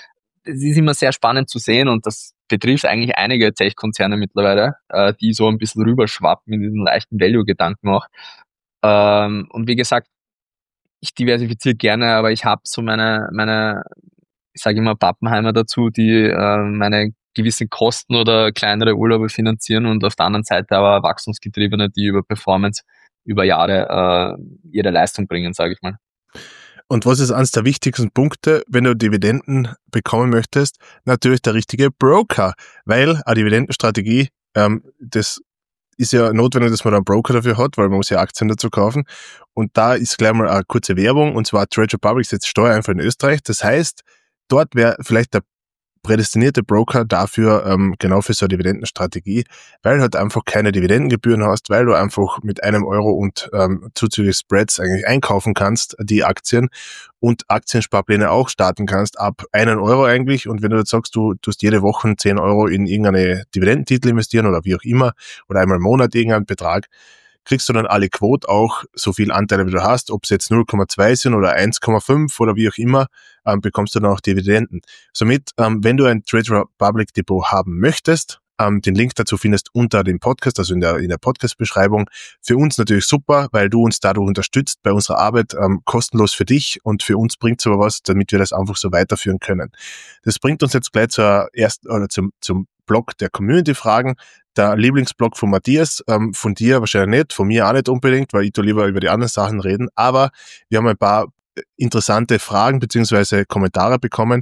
S2: Es ist immer sehr spannend zu sehen und das betrifft eigentlich einige Tech-Konzerne mittlerweile, äh, die so ein bisschen rüberschwappen in diesen leichten Value-Gedanken auch. Ähm, und wie gesagt, ich diversifiziere gerne, aber ich habe so meine, meine, ich sage immer Pappenheimer dazu, die äh, meine gewissen Kosten oder kleinere Urlaube finanzieren und auf der anderen Seite aber Wachstumsgetriebene, die über Performance über Jahre äh, ihre Leistung bringen, sage ich mal.
S1: Und was ist eines der wichtigsten Punkte, wenn du Dividenden bekommen möchtest? Natürlich der richtige Broker, weil eine Dividendenstrategie, ähm, das ist ja notwendig, dass man einen Broker dafür hat, weil man muss ja Aktien dazu kaufen. Und da ist gleich mal eine kurze Werbung, und zwar Trade Republic setzt Steuer einfach in Österreich. Das heißt, dort wäre vielleicht der prädestinierte Broker dafür, ähm, genau für so eine Dividendenstrategie, weil du halt einfach keine Dividendengebühren hast, weil du einfach mit einem Euro und ähm, zuzüglich Spreads eigentlich einkaufen kannst, die Aktien, und Aktiensparpläne auch starten kannst, ab einen Euro eigentlich. Und wenn du jetzt sagst, du tust jede Woche zehn Euro in irgendeine Dividendentitel investieren oder wie auch immer, oder einmal im Monat irgendeinen Betrag, kriegst du dann alle Quote auch so viel Anteile, wie du hast, ob es jetzt null Komma zwei sind oder eins Komma fünf oder wie auch immer, ähm, bekommst du dann auch Dividenden. Somit, ähm, wenn du ein Trade Republic Depot haben möchtest, ähm, den Link dazu findest unter dem Podcast, also in der, in der Podcast-Beschreibung. Für uns natürlich super, weil du uns dadurch unterstützt bei unserer Arbeit, ähm, kostenlos für dich, und für uns bringt es aber was, damit wir das einfach so weiterführen können. Das bringt uns jetzt gleich zur ersten, oder zum, zum Blog der Community-Fragen. Der Lieblingsblog von Matthias, ähm, von dir wahrscheinlich nicht, von mir auch nicht unbedingt, weil ich da lieber über die anderen Sachen reden, aber wir haben ein paar interessante Fragen beziehungsweise Kommentare bekommen.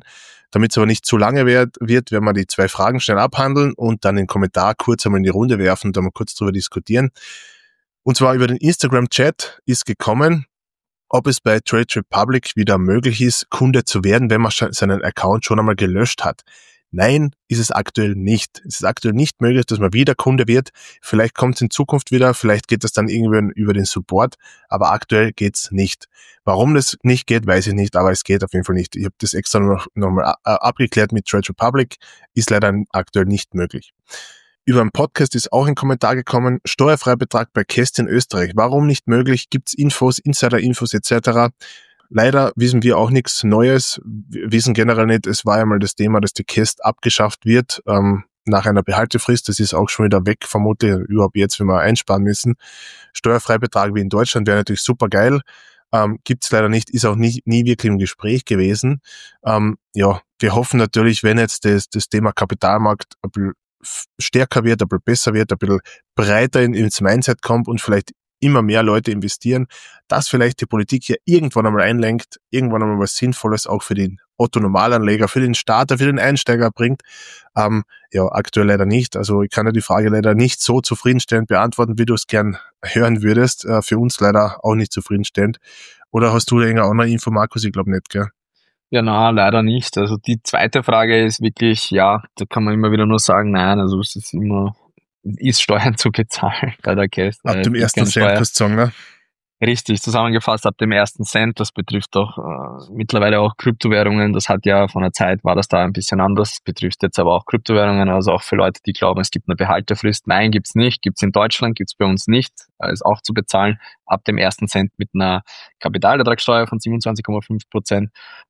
S1: Damit es aber nicht zu lange wird, wird, werden wir die zwei Fragen schnell abhandeln und dann den Kommentar kurz einmal in die Runde werfen und dann mal kurz drüber diskutieren. Und zwar über den Instagram-Chat ist gekommen, ob es bei Trade Republic wieder möglich ist, Kunde zu werden, wenn man seinen Account schon einmal gelöscht hat. Nein, ist es aktuell nicht. Es ist aktuell nicht möglich, dass man wieder Kunde wird. Vielleicht kommt es in Zukunft wieder, vielleicht geht das dann irgendwie über den Support, aber aktuell geht's nicht. Warum das nicht geht, weiß ich nicht, aber es geht auf jeden Fall nicht. Ich habe das extra noch, noch mal abgeklärt mit Trade Republic, ist leider aktuell nicht möglich. Über einen Podcast ist auch ein Kommentar gekommen, Steuerfreibetrag bei Käst in Österreich. Warum nicht möglich? Gibt's Infos, Insider-Infos et cetera? Leider wissen wir auch nichts Neues. Wir wissen generell nicht, es war einmal das Thema, dass die Käst abgeschafft wird ähm, nach einer Behaltefrist. Das ist auch schon wieder weg, vermutlich überhaupt jetzt, wenn wir einsparen müssen. Steuerfreibetrag wie in Deutschland wäre natürlich super geil. Ähm, gibt's leider nicht, ist auch nie, nie wirklich im Gespräch gewesen. Ähm, ja, wir hoffen natürlich, wenn jetzt das, das Thema Kapitalmarkt ein bisschen stärker wird, ein bisschen besser wird, ein bisschen breiter in, ins Mindset kommt und vielleicht immer mehr Leute investieren, dass vielleicht die Politik hier irgendwann einmal einlenkt, irgendwann einmal was Sinnvolles auch für den Otto-Normalanleger, für den Starter, für den Einsteiger bringt. Ähm, ja, aktuell leider nicht. Also ich kann ja die Frage leider nicht so zufriedenstellend beantworten, wie du es gern hören würdest. Äh, für uns leider auch nicht zufriedenstellend. Oder hast du da irgendeine andere Info, Markus? Ich glaube nicht, gell?
S2: Ja, na, leider nicht. Also die zweite Frage ist wirklich, ja, da kann man immer wieder nur sagen, nein, also es ist immer, ist Steuern zu bezahlen bei der Käst.
S1: Ab dem ersten Cent kannst du sagen, ne?
S2: Richtig, zusammengefasst ab dem ersten Cent. Das betrifft auch äh, mittlerweile auch Kryptowährungen. Das hat ja von der Zeit, war das da ein bisschen anders. Das betrifft jetzt aber auch Kryptowährungen, also auch für Leute, die glauben, es gibt eine Behaltefrist. Nein, gibt's nicht. Gibt's in Deutschland, gibt's bei uns nicht. Äh, ist auch zu bezahlen ab dem ersten Cent mit einer Kapitalertragssteuer von siebenundzwanzig Komma fünf Prozent.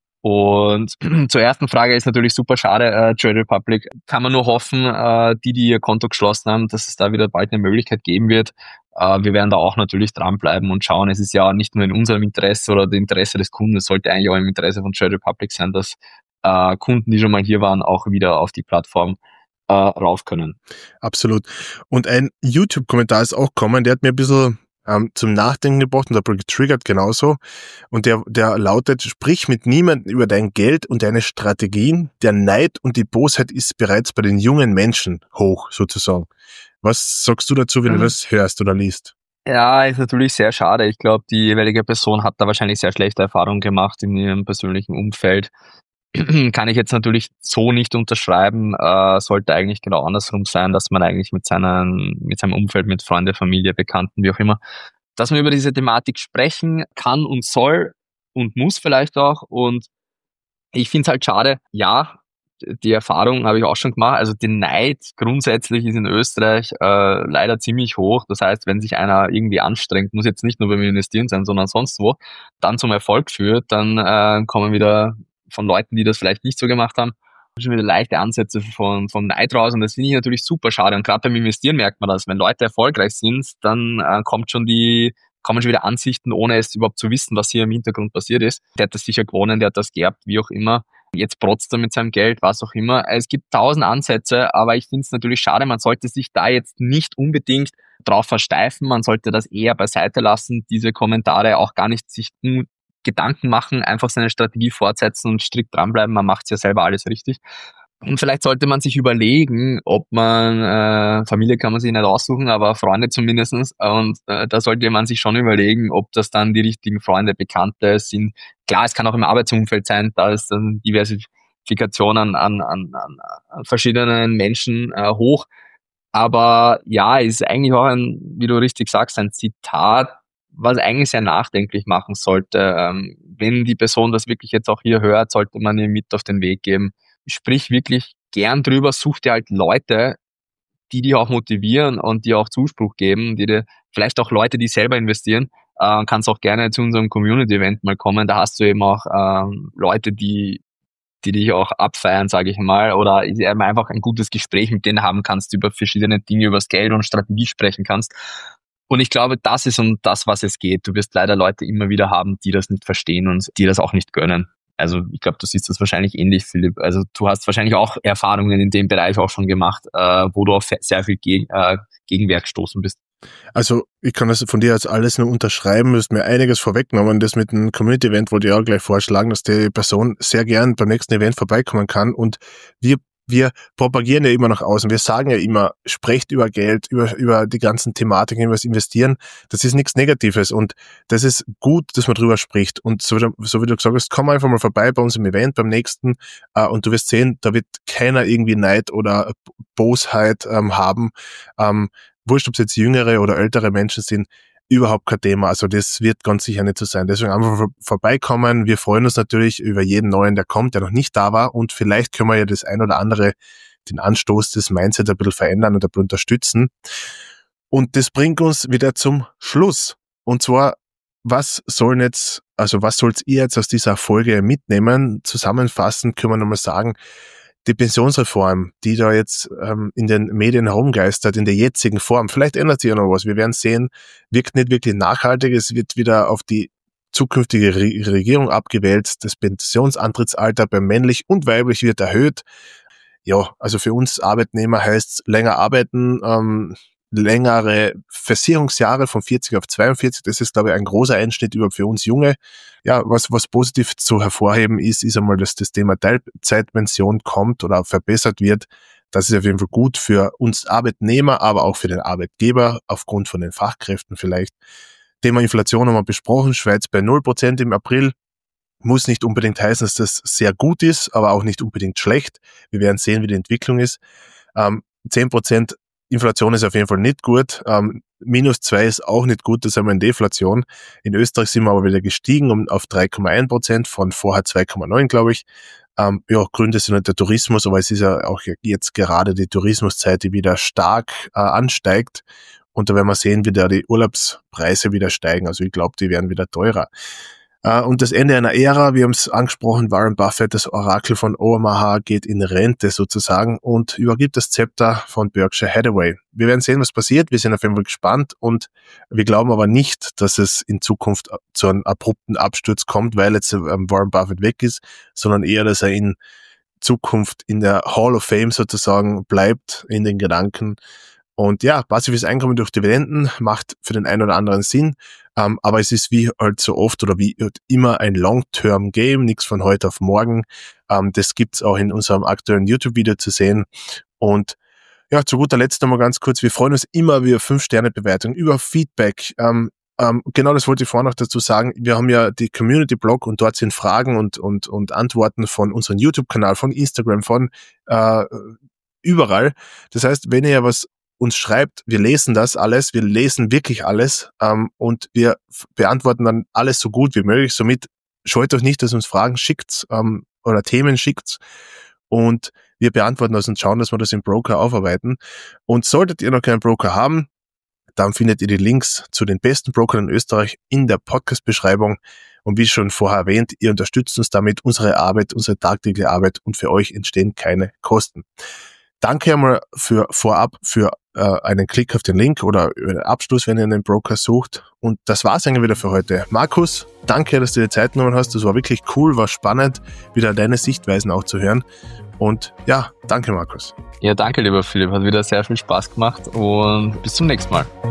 S2: Und zur ersten Frage ist natürlich super schade, äh, Trade Republic. Kann man nur hoffen, äh, die, die ihr Konto geschlossen haben, dass es da wieder bald eine Möglichkeit geben wird. Äh, wir werden da auch natürlich dranbleiben und schauen. Es ist ja nicht nur in unserem Interesse oder dem Interesse des Kunden, es sollte eigentlich auch im Interesse von Trade Republic sein, dass äh, Kunden, die schon mal hier waren, auch wieder auf die Plattform äh, rauf können.
S1: Absolut. Und ein YouTube-Kommentar ist auch gekommen, der hat mir ein bisschen ähm, zum Nachdenken gebracht und der getriggert genauso. Und der, der lautet, sprich mit niemandem über dein Geld und deine Strategien. Der Neid und die Bosheit ist bereits bei den jungen Menschen hoch, sozusagen. Was sagst du dazu, wenn mhm. du das hörst oder liest?
S2: Ja, ist natürlich sehr schade. Ich glaube, die jeweilige Person hat da wahrscheinlich sehr schlechte Erfahrungen gemacht in ihrem persönlichen Umfeld. Kann ich jetzt natürlich so nicht unterschreiben, äh, sollte eigentlich genau andersrum sein, dass man eigentlich mit seinen, mit seinem Umfeld, mit Freunde, Familie, Bekannten, wie auch immer, dass man über diese Thematik sprechen kann und soll und muss vielleicht auch. Und ich finde es halt schade, ja, die Erfahrung habe ich auch schon gemacht. Also der Neid grundsätzlich ist in Österreich äh, leider ziemlich hoch. Das heißt, wenn sich einer irgendwie anstrengt, muss jetzt nicht nur beim Investieren sein, sondern sonst wo, dann zum Erfolg führt, dann äh, kommen wieder von Leuten, die das vielleicht nicht so gemacht haben, schon wieder leichte Ansätze von, vom Neid raus. Und das finde ich natürlich super schade. Und gerade beim Investieren merkt man das. Wenn Leute erfolgreich sind, dann äh, kommt schon die, kommen schon wieder Ansichten, ohne es überhaupt zu wissen, was hier im Hintergrund passiert ist. Der hat das sicher gewonnen, der hat das geerbt, wie auch immer. Jetzt protzt er mit seinem Geld, was auch immer. Es gibt tausend Ansätze, aber ich finde es natürlich schade. Man sollte sich da jetzt nicht unbedingt drauf versteifen. Man sollte das eher beiseite lassen, diese Kommentare auch gar nicht sich Gedanken machen, einfach seine Strategie fortsetzen und strikt dranbleiben. Man macht ja selber alles richtig. Und vielleicht sollte man sich überlegen, ob man, äh, Familie kann man sich nicht aussuchen, aber Freunde zumindestens. Und äh, da sollte man sich schon überlegen, ob das dann die richtigen Freunde, Bekannte sind. Klar, es kann auch im Arbeitsumfeld sein, da ist dann Diversifikation an, an, an, an verschiedenen Menschen äh, hoch. Aber ja, ist eigentlich auch ein, wie du richtig sagst, ein Zitat, was eigentlich sehr nachdenklich machen sollte. Ähm, wenn die Person das wirklich jetzt auch hier hört, sollte man ihr mit auf den Weg geben. Sprich wirklich gern drüber, such dir halt Leute, die dich auch motivieren und dir auch Zuspruch geben, die dir, vielleicht auch Leute, die selber investieren. Äh, kannst auch gerne zu unserem Community-Event mal kommen. Da hast du eben auch ähm, Leute, die die dich auch abfeiern, sage ich mal, oder einfach ein gutes Gespräch mit denen haben kannst, über verschiedene Dinge, über das Geld und Strategie sprechen kannst. Und ich glaube, das ist um das, was es geht. Du wirst leider Leute immer wieder haben, die das nicht verstehen und die das auch nicht gönnen. Also ich glaube, du siehst das wahrscheinlich ähnlich, Philipp. Also du hast wahrscheinlich auch Erfahrungen in dem Bereich auch schon gemacht, äh, wo du auf sehr viel Geg- äh, Gegenwehr gestoßen bist.
S1: Also ich kann das von dir jetzt alles nur unterschreiben, du hast mir einiges vorweggenommen, das mit dem Community-Event wollte ich auch gleich vorschlagen, dass die Person sehr gern beim nächsten Event vorbeikommen kann und wir Wir propagieren ja immer nach außen. Wir sagen ja immer, sprecht über Geld, über, über die ganzen Thematiken, über das Investieren. Das ist nichts Negatives und das ist gut, dass man drüber spricht. Und so, so wie du gesagt hast, komm einfach mal vorbei bei uns im Event, beim nächsten, äh, und du wirst sehen, da wird keiner irgendwie Neid oder Bosheit ähm, haben. Ähm, wurscht, ob es jetzt jüngere oder ältere Menschen sind, überhaupt kein Thema. Also das wird ganz sicher nicht so sein. Deswegen einfach vor, vorbeikommen. Wir freuen uns natürlich über jeden Neuen, der kommt, der noch nicht da war. Und vielleicht können wir ja das ein oder andere, den Anstoß des Mindset ein bisschen verändern und ein bisschen unterstützen. Und das bringt uns wieder zum Schluss. Und zwar, was sollen jetzt, also was sollt ihr jetzt aus dieser Folge mitnehmen? Zusammenfassend können wir nochmal sagen, die Pensionsreform, die da jetzt ähm, in den Medien herumgeistert, in der jetzigen Form, vielleicht ändert sich ja noch was, wir werden sehen, wirkt nicht wirklich nachhaltig, es wird wieder auf die zukünftige Re- Regierung abgewälzt, das Pensionsantrittsalter bei männlich und weiblich wird erhöht. Ja, also für uns Arbeitnehmer heißt es länger arbeiten, ähm, längere Versicherungsjahre von vierzig auf zweiundvierzig, das ist, glaube ich, ein großer Einschnitt überhaupt für uns Junge. Ja, was, was positiv zu hervorheben ist, ist einmal, dass das Thema Teilzeitpension kommt oder verbessert wird. Das ist auf jeden Fall gut für uns Arbeitnehmer, aber auch für den Arbeitgeber, aufgrund von den Fachkräften vielleicht. Thema Inflation haben wir besprochen, Schweiz bei null Prozent im April. Muss nicht unbedingt heißen, dass das sehr gut ist, aber auch nicht unbedingt schlecht. Wir werden sehen, wie die Entwicklung ist. Ähm, zehn Prozent Inflation ist auf jeden Fall nicht gut. Ähm, minus zwei ist auch nicht gut, das ist einmal eine Deflation. In Österreich sind wir aber wieder gestiegen um auf drei Komma eins Prozent, von vorher zwei Komma neun, glaube ich. Ähm, ja, Gründe sind halt der Tourismus, aber es ist ja auch jetzt gerade die Tourismuszeit, die wieder stark äh, ansteigt. Und da werden wir sehen, wie da die Urlaubspreise wieder steigen. Also ich glaube, die werden wieder teurer. Und das Ende einer Ära, wir haben es angesprochen, Warren Buffett, das Orakel von Omaha, geht in Rente sozusagen und übergibt das Zepter von Berkshire Hathaway. Wir werden sehen, was passiert, wir sind auf jeden Fall gespannt und wir glauben aber nicht, dass es in Zukunft zu einem abrupten Absturz kommt, weil jetzt Warren Buffett weg ist, sondern eher, dass er in Zukunft in der Hall of Fame sozusagen bleibt, in den Gedanken. Und ja, passives Einkommen durch Dividenden macht für den einen oder anderen Sinn, ähm, aber es ist wie halt so oft oder wie halt immer ein Long-Term-Game, nichts von heute auf morgen. Ähm, das gibt's auch in unserem aktuellen YouTube-Video zu sehen. Und ja, zu guter Letzt nochmal ganz kurz, wir freuen uns immer über fünf Sterne Bewertung, über Feedback. Ähm, ähm, genau das wollte ich vorhin noch dazu sagen. Wir haben ja die Community-Blog und dort sind Fragen und, und, und Antworten von unserem YouTube-Kanal, von Instagram, von äh, überall. Das heißt, wenn ihr was uns schreibt, wir lesen das alles, wir lesen wirklich alles ähm, und wir f- beantworten dann alles so gut wie möglich. Somit scheut euch nicht, dass ihr uns Fragen schickt ähm, oder Themen schickt und wir beantworten das und schauen, dass wir das im Broker aufarbeiten. Und solltet ihr noch keinen Broker haben, dann findet ihr die Links zu den besten Brokern in Österreich in der Podcast-Beschreibung. Und wie schon vorher erwähnt, ihr unterstützt uns damit, unsere Arbeit, unsere tagtägliche Arbeit und für euch entstehen keine Kosten. Danke einmal für vorab für äh, einen Klick auf den Link oder einen Abschluss, wenn ihr einen Broker sucht. Und das war's eigentlich wieder für heute. Markus, danke, dass du dir Zeit genommen hast. Das war wirklich cool, war spannend, wieder deine Sichtweisen auch zu hören. Und ja, danke, Markus.
S2: Ja, danke, lieber Philipp. Hat wieder sehr viel Spaß gemacht und bis zum nächsten Mal.